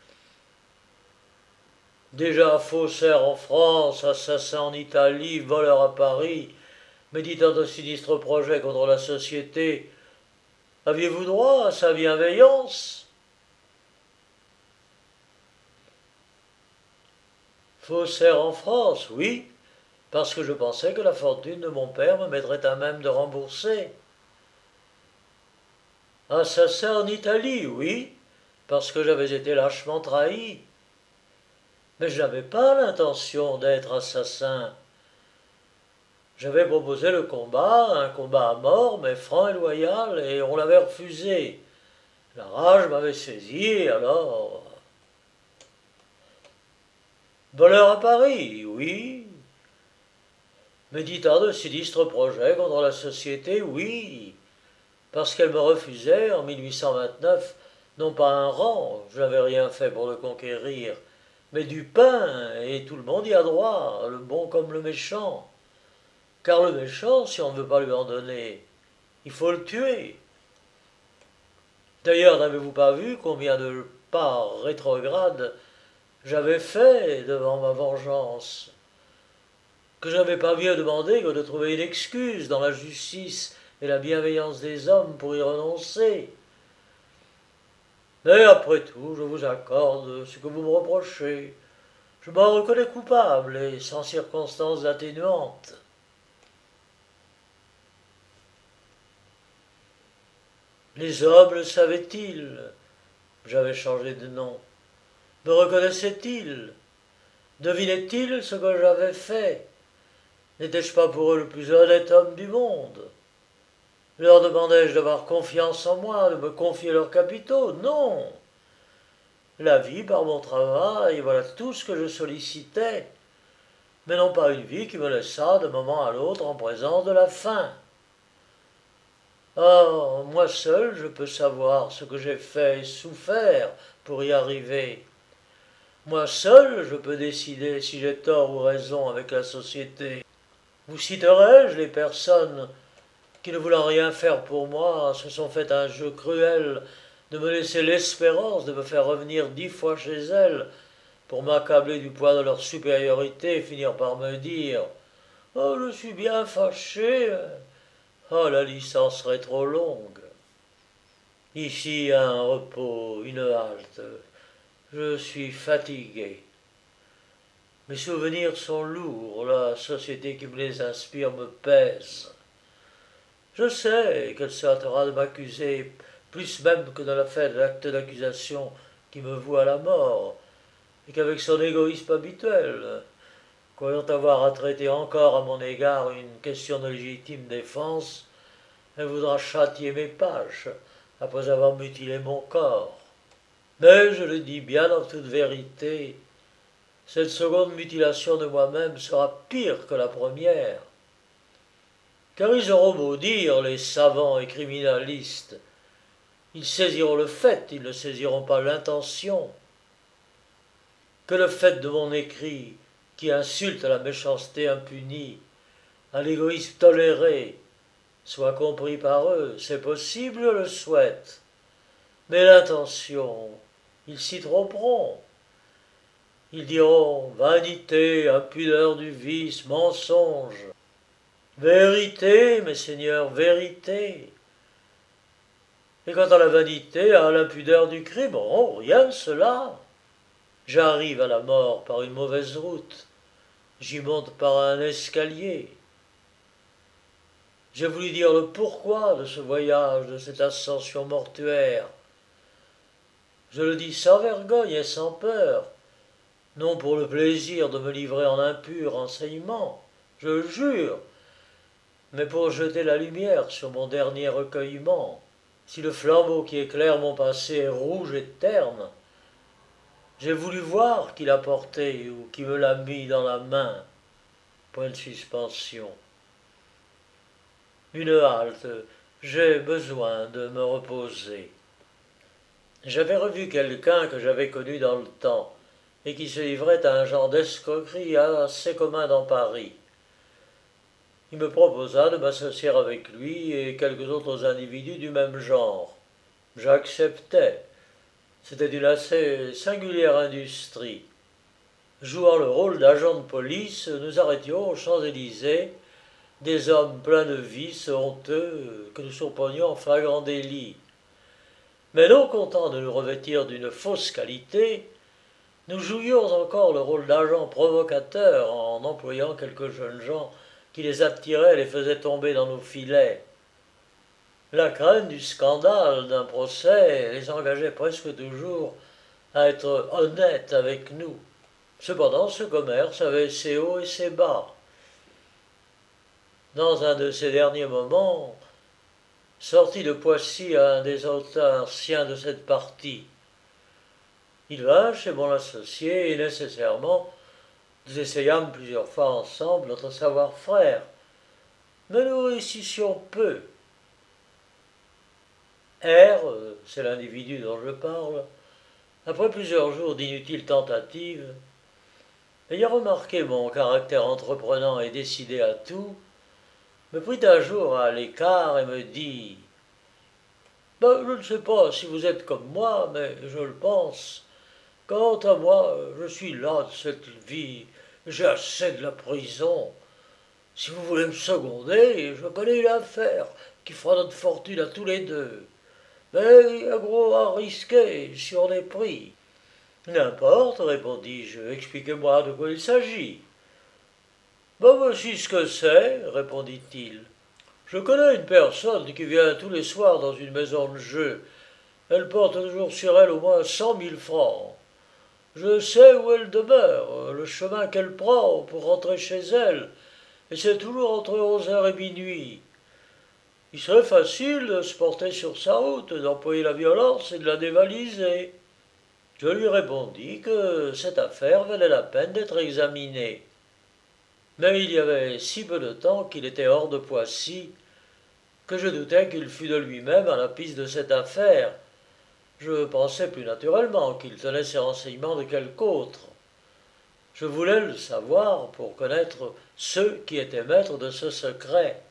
A: Déjà faussaire en France, assassin en Italie, voleur à Paris, méditant de sinistres projets contre la société, aviez-vous droit à sa bienveillance? Faussaire en France, oui, parce que je pensais que la fortune de mon père me mettrait à même de rembourser. Assassin en Italie, oui, parce que j'avais été lâchement trahi. Mais je n'avais pas l'intention d'être assassin. J'avais proposé le combat, un combat à mort, mais franc et loyal, et on l'avait refusé. La rage m'avait saisi, et alors... Voleur à Paris, oui. Méditant de sinistres projets contre la société, oui. Parce qu'elle me refusait, en mille huit cent vingt-neuf, non pas un rang, je n'avais rien fait pour le conquérir, mais du pain, et tout le monde y a droit, le bon comme le méchant. Car le méchant, si on ne veut pas lui en donner, il faut le tuer. D'ailleurs, n'avez-vous pas vu combien de pas rétrogrades j'avais fait devant ma vengeance? Que je n'avais pas mieux demandé que de trouver une excuse dans la justice et la bienveillance des hommes pour y renoncer. Mais après tout, je vous accorde ce que vous me reprochez. Je m'en reconnais coupable et sans circonstances atténuantes. Les hommes le savaient-ils? J'avais changé de nom. Me reconnaissaient-ils? Devinaient-ils ce que j'avais fait? N'étais-je pas pour eux le plus honnête homme du monde? Leur demandai-je d'avoir confiance en moi, de me confier leurs capitaux? Non. La vie par mon travail, voilà tout ce que je sollicitais, mais non pas une vie qui me laissât de moment à l'autre en présence de la faim. Or, moi seul, je peux savoir ce que j'ai fait et souffert pour y arriver. Moi seul, je peux décider si j'ai tort ou raison avec la société. Vous citerai-je les personnes qui, ne voulant rien faire pour moi, se sont fait un jeu cruel de me laisser l'espérance de me faire revenir dix fois chez elles pour m'accabler du poids de leur supériorité et finir par me dire « Oh, je suis bien fâché, oh, la licence serait trop longue. Ici, un repos, une halte. Je suis fatigué. Mes souvenirs sont lourds, la société qui me les inspire me pèse. Je sais qu'elle se hâtera de m'accuser, plus même que de la fait de l'acte d'accusation qui me voue à la mort, et qu'avec son égoïsme habituel, croyant avoir à traiter encore à mon égard une question de légitime défense, elle voudra châtier mes pages, après avoir mutilé mon corps. Mais, je le dis bien en toute vérité, cette seconde mutilation de moi-même sera pire que la première. Car ils auront beau dire, les savants et criminalistes, ils saisiront le fait, ils ne saisiront pas l'intention. Que le fait de mon écrit, qui insulte à la méchanceté impunie, à l'égoïsme toléré, soit compris par eux, c'est possible, je le souhaite. Mais l'intention, ils s'y tromperont. Ils diront vanité, impudeur du vice, mensonge. Vérité, mes seigneurs, vérité. Et quant à la vanité, à l'impudeur du crime, oh, rien de cela. J'arrive à la mort par une mauvaise route. J'y monte par un escalier. J'ai voulu dire le pourquoi de ce voyage, de cette ascension mortuaire. Je le dis sans vergogne et sans peur, non pour le plaisir de me livrer en impur enseignement, je le jure, mais pour jeter la lumière sur mon dernier recueillement. Si le flambeau qui éclaire mon passé est rouge et terne, j'ai voulu voir qui l'a porté ou qui me l'a mis dans la main. Point de suspension. Une halte, j'ai besoin de me reposer. J'avais revu quelqu'un que j'avais connu dans le temps, et qui se livrait à un genre d'escroquerie assez commun dans Paris. Il me proposa de m'associer avec lui et quelques autres individus du même genre. J'acceptai. C'était d'une assez singulière industrie. Jouant le rôle d'agent de police, nous arrêtions aux Champs-Élysées des hommes pleins de vices honteux que nous surprenions en flagrant délit. Mais non contents de nous revêtir d'une fausse qualité, nous jouions encore le rôle d'agents provocateurs en employant quelques jeunes gens qui les attiraient et les faisaient tomber dans nos filets. La crainte du scandale d'un procès les engageait presque toujours à être honnêtes avec nous. Cependant, ce commerce avait ses hauts et ses bas. Dans un de ces derniers moments, sorti de Poissy un des anciens de cette partie, il vint chez mon associé et nécessairement, nous essayâmes plusieurs fois ensemble notre savoir-faire, mais nous réussissions peu. R, c'est l'individu dont je parle, après plusieurs jours d'inutiles tentatives, ayant remarqué mon caractère entreprenant et décidé à tout, me prit un jour à l'écart et me dit « Ben, je ne sais pas si vous êtes comme moi, mais je le pense. Quant à moi, je suis las de cette vie, j'ai assez de la prison. Si vous voulez me seconder, je connais une affaire qui fera notre fortune à tous les deux. Mais il y a gros à risquer si on est pris. » « N'importe, répondis-je, expliquez-moi de quoi il s'agit. »« Ben voici ce que c'est, répondit-il. Je connais une personne qui vient tous les soirs dans une maison de jeu. Elle porte toujours sur elle au moins cent mille francs. Je sais où elle demeure, le chemin qu'elle prend pour rentrer chez elle, et c'est toujours entre onze heures et minuit. Il serait facile de se porter sur sa route, d'employer la violence et de la dévaliser. » Je lui répondis que cette affaire valait la peine d'être examinée. Mais il y avait si peu de temps qu'il était hors de Poissy que je doutais qu'il fût de lui-même à la piste de cette affaire. Je pensais plus naturellement qu'il tenait ses renseignements de quelque autre. Je voulais le savoir pour connaître ceux qui étaient maîtres de ce secret.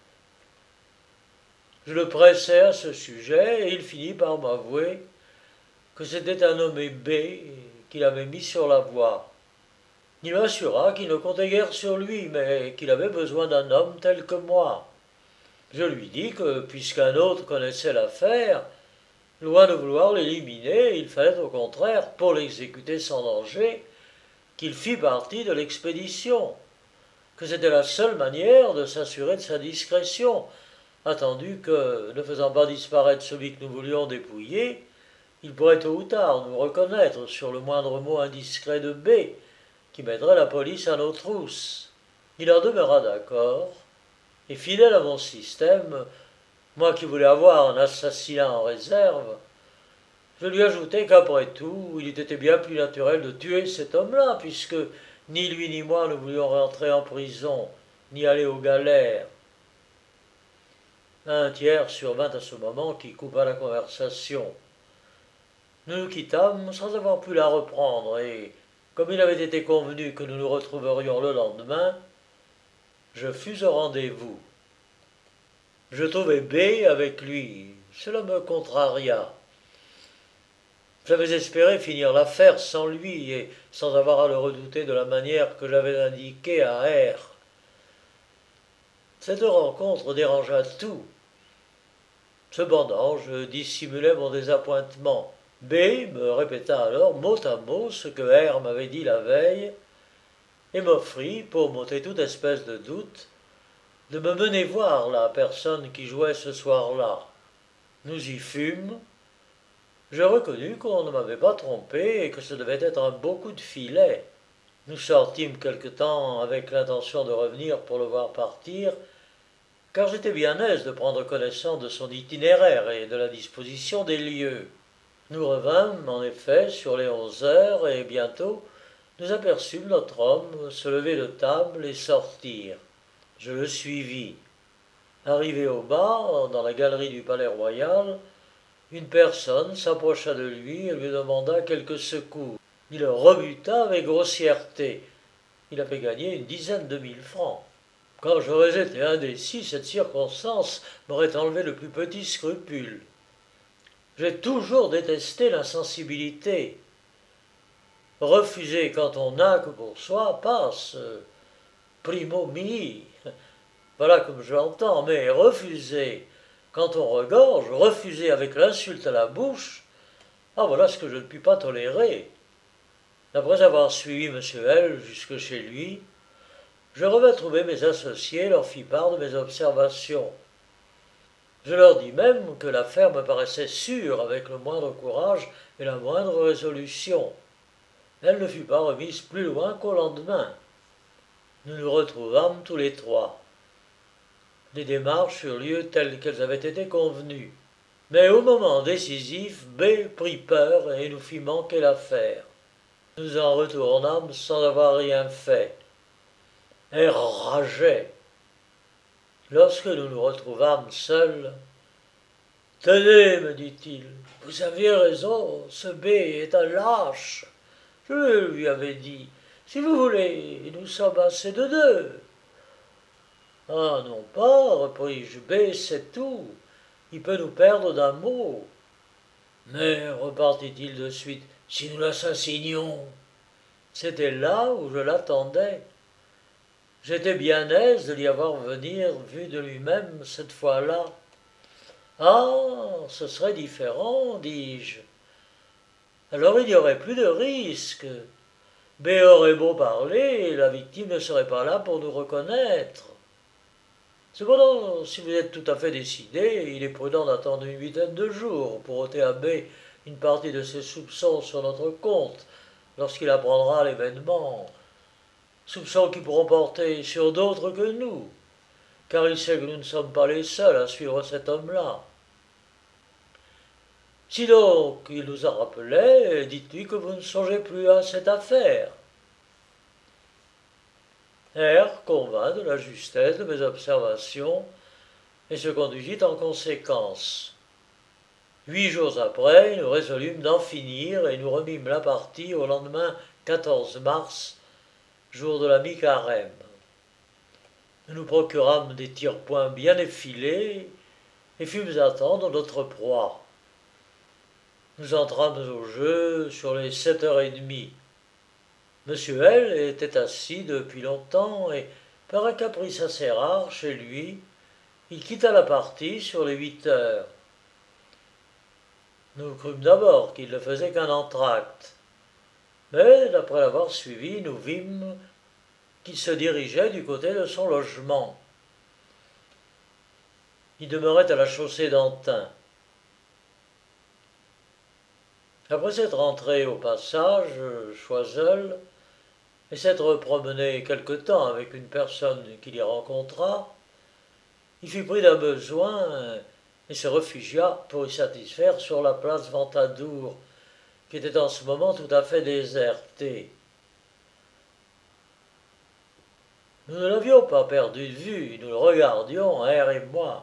A: Je le pressai à ce sujet et il finit par m'avouer que c'était un nommé B qu'il avait mis sur la voie. Il m'assura qu'il ne comptait guère sur lui, mais qu'il avait besoin d'un homme tel que moi. Je lui dis que, puisqu'un autre connaissait l'affaire, loin de vouloir l'éliminer, il fallait au contraire, pour l'exécuter sans danger, qu'il fît partie de l'expédition, que c'était la seule manière de s'assurer de sa discrétion, attendu que, ne faisant pas disparaître celui que nous voulions dépouiller, il pourrait tôt ou tard nous reconnaître sur le moindre mot indiscret de B, qui mènerait la police à nos trousses. Il en demeura d'accord, et fidèle à mon système, moi qui voulais avoir un assassinat en réserve, je lui ajoutai qu'après tout, il eût été bien plus naturel de tuer cet homme-là, puisque ni lui ni moi ne voulions rentrer en prison, ni aller aux galères. Un tiers survint à ce moment qui coupa la conversation. Nous nous quittâmes sans avoir pu la reprendre, et, comme il avait été convenu que nous nous retrouverions le lendemain, je fus au rendez-vous. Je trouvai B avec lui. Cela me contraria. J'avais espéré finir l'affaire sans lui et sans avoir à le redouter de la manière que j'avais indiquée à R. Cette rencontre dérangea tout. Cependant, je dissimulai mon désappointement. B me répéta alors mot à mot ce que R m'avait dit la veille, et m'offrit, pour m'ôter toute espèce de doute, de me mener voir la personne qui jouait ce soir-là. Nous y fûmes. Je reconnus qu'on ne m'avait pas trompé et que ce devait être un beau coup de filet. Nous sortîmes quelque temps avec l'intention de revenir pour le voir partir, car j'étais bien aise de prendre connaissance de son itinéraire et de la disposition des lieux. Nous revînmes, en effet, sur les onze heures, et bientôt nous aperçûmes notre homme se lever de table et sortir. Je le suivis. Arrivé au bas, dans la galerie du Palais Royal, une personne s'approcha de lui et lui demanda quelques secours. Il le rebuta avec grossièreté. Il avait gagné une dizaine de mille francs. Quand j'aurais été indécis, cette circonstance m'aurait enlevé le plus petit scrupule. J'ai toujours détesté l'insensibilité. Refuser quand on n'a que pour soi passe. Primo mihi. Voilà comme je l'entends, mais refuser quand on regorge, refuser avec l'insulte à la bouche, ah voilà ce que je ne puis pas tolérer. Après avoir suivi M. L jusque chez lui, je revins trouver mes associés et leur fis part de mes observations. Je leur dis même que l'affaire me paraissait sûre avec le moindre courage et la moindre résolution. Elle ne fut pas remise plus loin qu'au lendemain. Nous nous retrouvâmes tous les trois. Les démarches eurent lieu telles qu'elles avaient été convenues. Mais au moment décisif, B prit peur et nous fit manquer l'affaire. Nous en retournâmes sans avoir rien fait. R rageait. Lorsque nous nous retrouvâmes seuls, « Tenez, me dit-il, vous avez raison, ce B est un lâche. Je lui avais dit, si vous voulez, nous sommes assez de deux. Ah non pas, repris-je, B c'est tout, il peut nous perdre d'un mot. Mais, repartit-il de suite, si nous l'assassinions. C'était là où je l'attendais. J'étais bien aise de l'y avoir venir vu de lui-même cette fois-là. Ah, ce serait différent, dis-je. Alors il n'y aurait plus de risque. B aurait beau parler, la victime ne serait pas là pour nous reconnaître. Cependant, si vous êtes tout à fait décidé, il est prudent d'attendre une huitaine de jours pour ôter à B une partie de ses soupçons sur notre compte lorsqu'il apprendra l'événement. Soupçons qui pourront porter sur d'autres que nous, car il sait que nous ne sommes pas les seuls à suivre cet homme-là. Si donc il nous a rappelé, dites-lui que vous ne songez plus à cette affaire. R convint de la justesse de mes observations et se conduisit en conséquence. Huit jours après, nous résolûmes d'en finir et nous remîmes la partie au lendemain quatorze mars, jour de la mi-carême. Nous nous procurâmes des tire-points bien effilés et fûmes attendre notre proie. Nous entrâmes au jeu sur les sept heures et demie. Monsieur L était assis depuis longtemps et, par un caprice assez rare chez lui, il quitta la partie sur les huit heures. Nous crûmes d'abord qu'il ne faisait qu'un entr'acte, mais d'après l'avoir suivi, nous vîmes qu'il se dirigeait du côté de son logement. Il demeurait à la chaussée d'Antin. Après s'être entré au passage, Choiseul, et s'être promené quelque temps avec une personne qu'il y rencontra, il fut pris d'un besoin et se réfugia pour y satisfaire sur la place Ventadour, qui était en ce moment tout à fait désertée. Nous ne l'avions pas perdu de vue, nous le regardions, R et moi.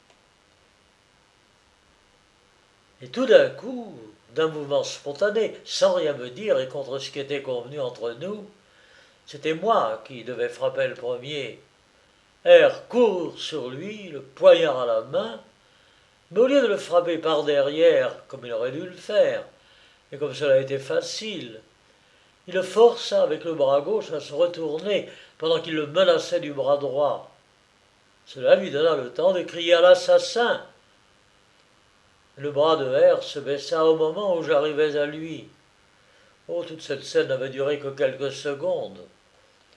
A: Et tout d'un coup, d'un mouvement spontané, sans rien me dire et contre ce qui était convenu entre nous, c'était moi qui devais frapper le premier. R court sur lui, le poignard à la main, mais au lieu de le frapper par derrière, comme il aurait dû le faire, et comme cela était facile, il le força avec le bras gauche à se retourner pendant qu'il le menaçait du bras droit. Cela lui donna le temps de crier à l'assassin. Le bras de R se baissa au moment où j'arrivais à lui. Oh, toute cette scène n'avait duré que quelques secondes.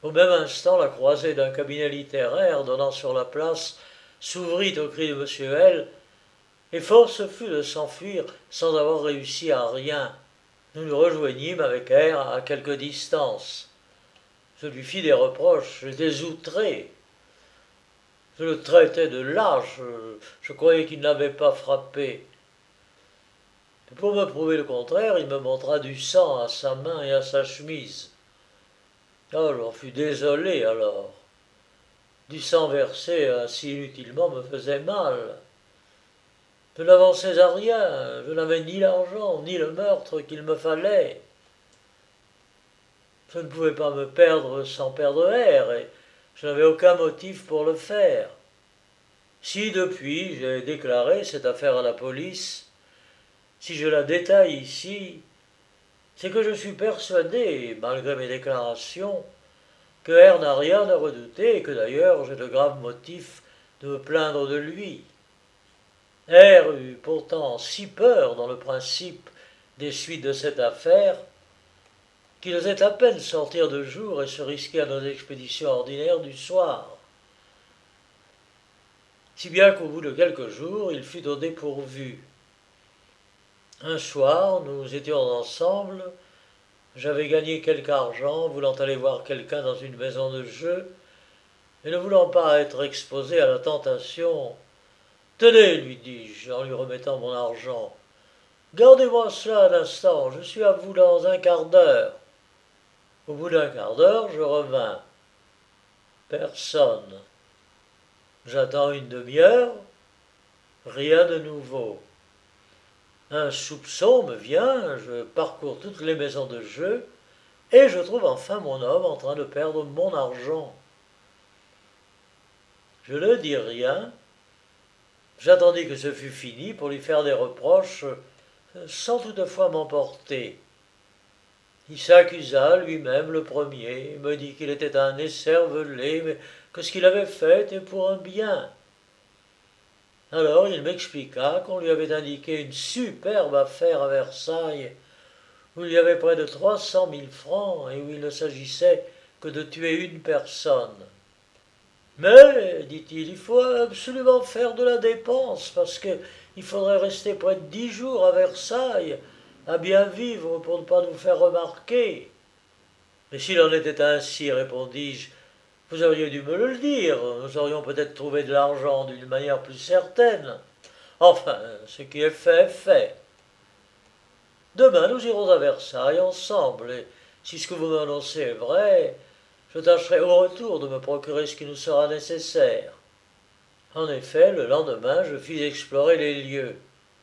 A: Au même instant, la croisée d'un cabinet littéraire donnant sur la place s'ouvrit au cri de monsieur L, et force fut de s'enfuir sans avoir réussi à rien. Nous nous rejoignîmes avec R à quelque distance. Je lui fis des reproches, j'étais outré. Je le traitais de lâche, je, je croyais qu'il n'avait pas frappé. Et pour me prouver le contraire, il me montra du sang à sa main et à sa chemise. Ah, j'en fus désolé alors. Du sang versé ainsi inutilement me faisait mal. Je n'avançais à rien, je n'avais ni l'argent, ni le meurtre qu'il me fallait. Je ne pouvais pas me perdre sans perdre R, et je n'avais aucun motif pour le faire. Si depuis j'ai déclaré cette affaire à la police, si je la détaille ici, c'est que je suis persuadé, malgré mes déclarations, que R n'a rien à redouter et que d'ailleurs j'ai de graves motifs de me plaindre de lui. R eut pourtant si peur dans le principe des suites de cette affaire qu'il osait à peine sortir de jour et se risquer à nos expéditions ordinaires du soir. Si bien qu'au bout de quelques jours, il fut au dépourvu. Un soir, nous étions ensemble, j'avais gagné quelque argent, voulant aller voir quelqu'un dans une maison de jeu, et ne voulant pas être exposé à la tentation. « Tenez, lui dis-je, en lui remettant mon argent, gardez-moi cela un instant, je suis à vous dans un quart d'heure. » Au bout d'un quart d'heure, je revins. Personne. J'attends une demi-heure, rien de nouveau. Un soupçon me vient, je parcours toutes les maisons de jeu, et je trouve enfin mon homme en train de perdre mon argent. Je ne dis rien, j'attendis que ce fût fini pour lui faire des reproches, sans toutefois m'emporter. Il s'accusa lui-même le premier, me dit qu'il était un écervelé, mais que ce qu'il avait fait était pour un bien. Alors il m'expliqua qu'on lui avait indiqué une superbe affaire à Versailles, où il y avait près de trois cent mille francs et où il ne s'agissait que de tuer une personne. Mais, dit-il, il faut absolument faire de la dépense, parce qu'il faudrait rester près de dix jours à Versailles, à bien vivre pour ne pas nous faire remarquer. Mais s'il en était ainsi, répondis-je, vous auriez dû me le dire, nous aurions peut-être trouvé de l'argent d'une manière plus certaine. Enfin, ce qui est fait est fait. Demain, nous irons à Versailles ensemble, et si ce que vous m'annoncez est vrai, je tâcherai au retour de me procurer ce qui nous sera nécessaire. En effet, le lendemain, je fis explorer les lieux.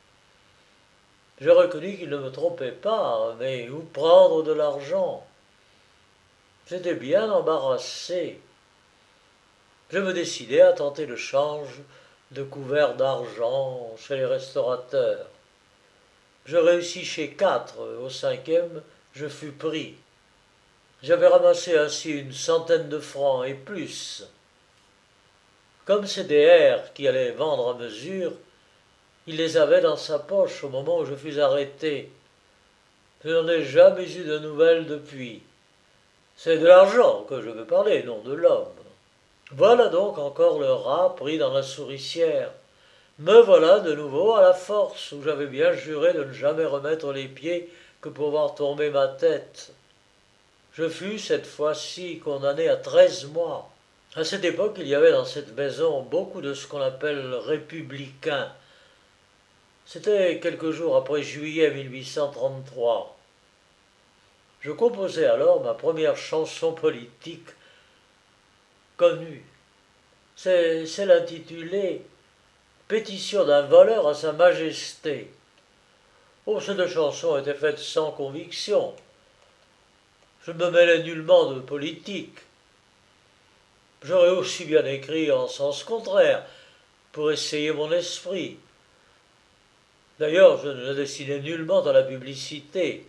A: Je reconnus qu'il ne me trompait pas, mais où prendre de l'argent? J'étais bien embarrassé. Je me décidai à tenter le change de couverts d'argent chez les restaurateurs. Je réussis chez quatre, au cinquième, je fus pris. J'avais ramassé ainsi une centaine de francs et plus. Comme c'était R qui allait vendre à mesure, il les avait dans sa poche au moment où je fus arrêté. Je n'en ai jamais eu de nouvelles depuis. C'est de l'argent que je veux parler, non de l'homme. Voilà donc encore le rat pris dans la souricière. Me voilà de nouveau à la force, où j'avais bien juré de ne jamais remettre les pieds que pour voir tomber ma tête. Je fus cette fois-ci condamné à treize mois. À cette époque, il y avait dans cette maison beaucoup de ce qu'on appelle républicains. C'était quelques jours après juillet mille huit cent trente-trois. Je composai alors ma première chanson politique connue. C'est celle intitulée « Pétition d'un voleur à sa majesté ». Oh, cette chanson était faite sans conviction. Je ne me mêlais nullement de politique. J'aurais aussi bien écrit en sens contraire, pour essayer mon esprit. D'ailleurs, je ne destinais nullement à la publicité.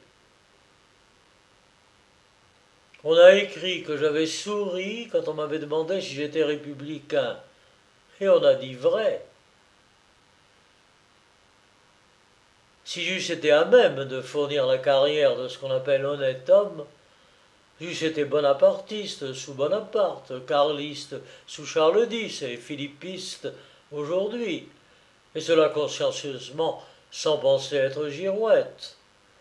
A: On a écrit que j'avais souri quand on m'avait demandé si j'étais républicain, et on a dit vrai. Si j'eusse été à même de fournir la carrière de ce qu'on appelle honnête homme, J'eusse été bonapartiste sous Bonaparte, carliste sous Charles X et philippiste aujourd'hui, et cela consciencieusement sans penser être girouette.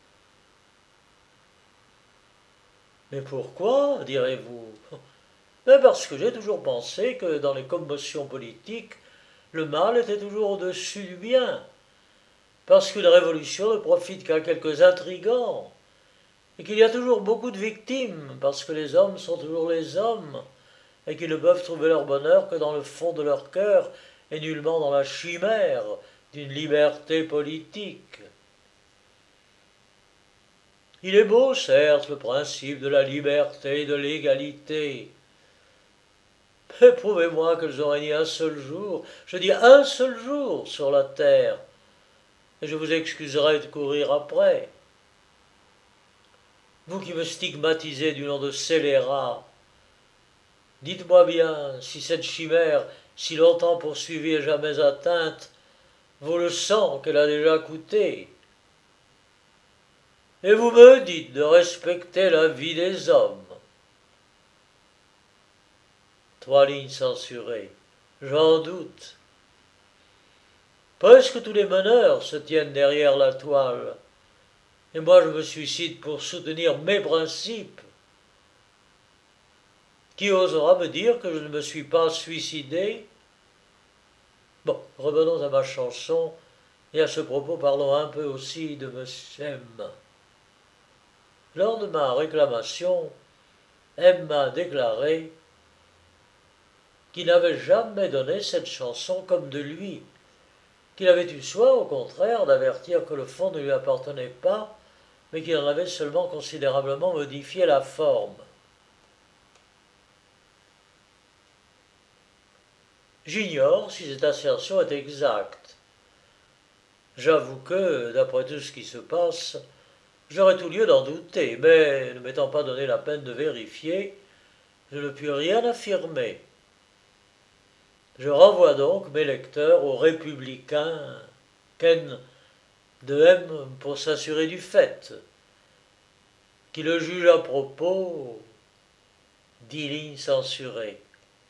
A: Mais pourquoi, direz-vous? Mais parce que j'ai toujours pensé que dans les commotions politiques, le mal était toujours au-dessus du bien, parce qu'une révolution ne profite qu'à quelques intrigants, et qu'il y a toujours beaucoup de victimes, parce que les hommes sont toujours les hommes, et qu'ils ne peuvent trouver leur bonheur que dans le fond de leur cœur, et nullement dans la chimère d'une liberté politique. Il est beau, certes, le principe de la liberté et de l'égalité, mais prouvez-moi qu'elles ont régné un seul jour, je dis un seul jour sur la terre, et je vous excuserai de courir après. Vous qui me stigmatisez du nom de scélérat, dites-moi bien si cette chimère, si longtemps poursuivie et jamais atteinte, vaut le sang qu'elle a déjà coûté. Et vous me dites de respecter la vie des hommes. Trois lignes censurées, j'en doute. Presque tous les meneurs se tiennent derrière la toile, et moi je me suicide pour soutenir mes principes. Qui osera me dire que je ne me suis pas suicidé? Bon, revenons à ma chanson, et à ce propos parlons un peu aussi de Monsieur M. Lors de ma réclamation, M m'a déclaré qu'il n'avait jamais donné cette chanson comme de lui, qu'il avait eu soin, au contraire, d'avertir que le fond ne lui appartenait pas, mais qu'il en avait seulement considérablement modifié la forme. J'ignore si cette assertion est exacte. J'avoue que, d'après tout ce qui se passe, j'aurais tout lieu d'en douter, mais ne m'étant pas donné la peine de vérifier, je ne puis rien affirmer. Je renvoie donc mes lecteurs aux républicains Ken de M pour s'assurer du fait, qui le juge à propos, dix lignes censurées.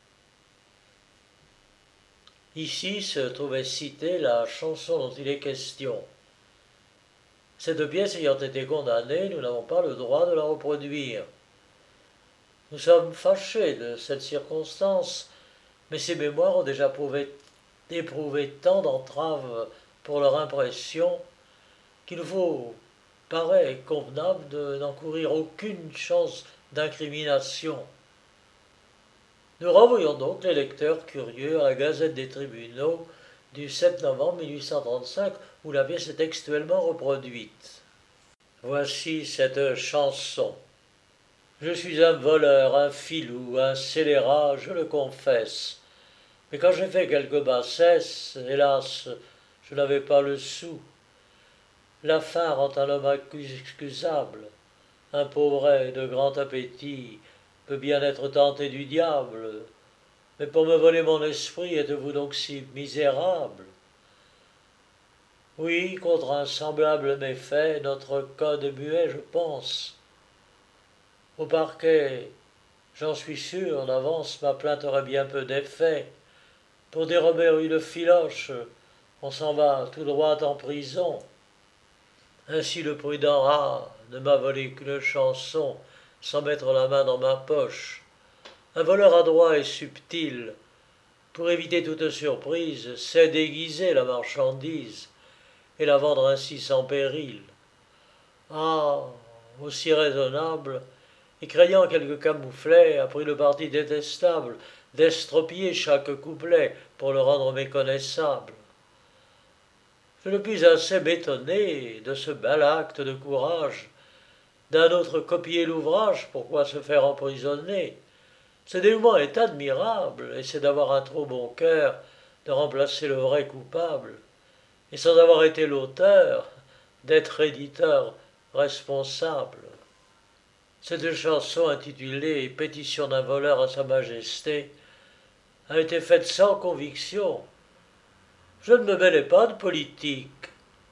A: Ici se trouvait citée la chanson dont il est question. Cette pièce ayant été condamnée, nous n'avons pas le droit de la reproduire. Nous sommes fâchés de cette circonstance, mais ces mémoires ont déjà prouvé, éprouvé tant d'entraves pour leur impression qu'il nous faut, paraît convenable, de n'encourir aucune chance d'incrimination. Nous renvoyons donc les lecteurs curieux à la Gazette des tribunaux du sept novembre mille huit cent trente-cinq, où la pièce est textuellement reproduite. Voici cette chanson. Je suis un voleur, un filou, un scélérat, je le confesse. Mais quand j'ai fait quelques bassesses, hélas, je n'avais pas le sou. La faim rend un homme excusable. Un pauvret de grand appétit peut bien être tenté du diable. Mais pour me voler mon esprit, êtes-vous donc si misérable? Oui, contre un semblable méfait, notre code est muet, je pense. Au parquet, j'en suis sûr, d'avance, ma plainte aurait bien peu d'effet. Pour dérober une filoche, on s'en va tout droit en prison. Ainsi le prudent rat ne m'a volé qu'une chanson, sans mettre la main dans ma poche. Un voleur adroit et subtil, pour éviter toute surprise, sait déguiser la marchandise et la vendre ainsi sans péril. Ah, aussi raisonnable, et craignant quelque camouflet, a pris le parti détestable d'estropier chaque couplet pour le rendre méconnaissable. Je ne puis assez m'étonner de ce bel acte de courage. D'un autre copier l'ouvrage, pourquoi se faire emprisonner? Ce dévouement est admirable, et c'est d'avoir un trop bon cœur de remplacer le vrai coupable, et sans avoir été l'auteur, d'être éditeur responsable. Cette chanson intitulée « Pétition d'un voleur à sa majesté » a été faite sans conviction. Je ne me mêlais pas de politique,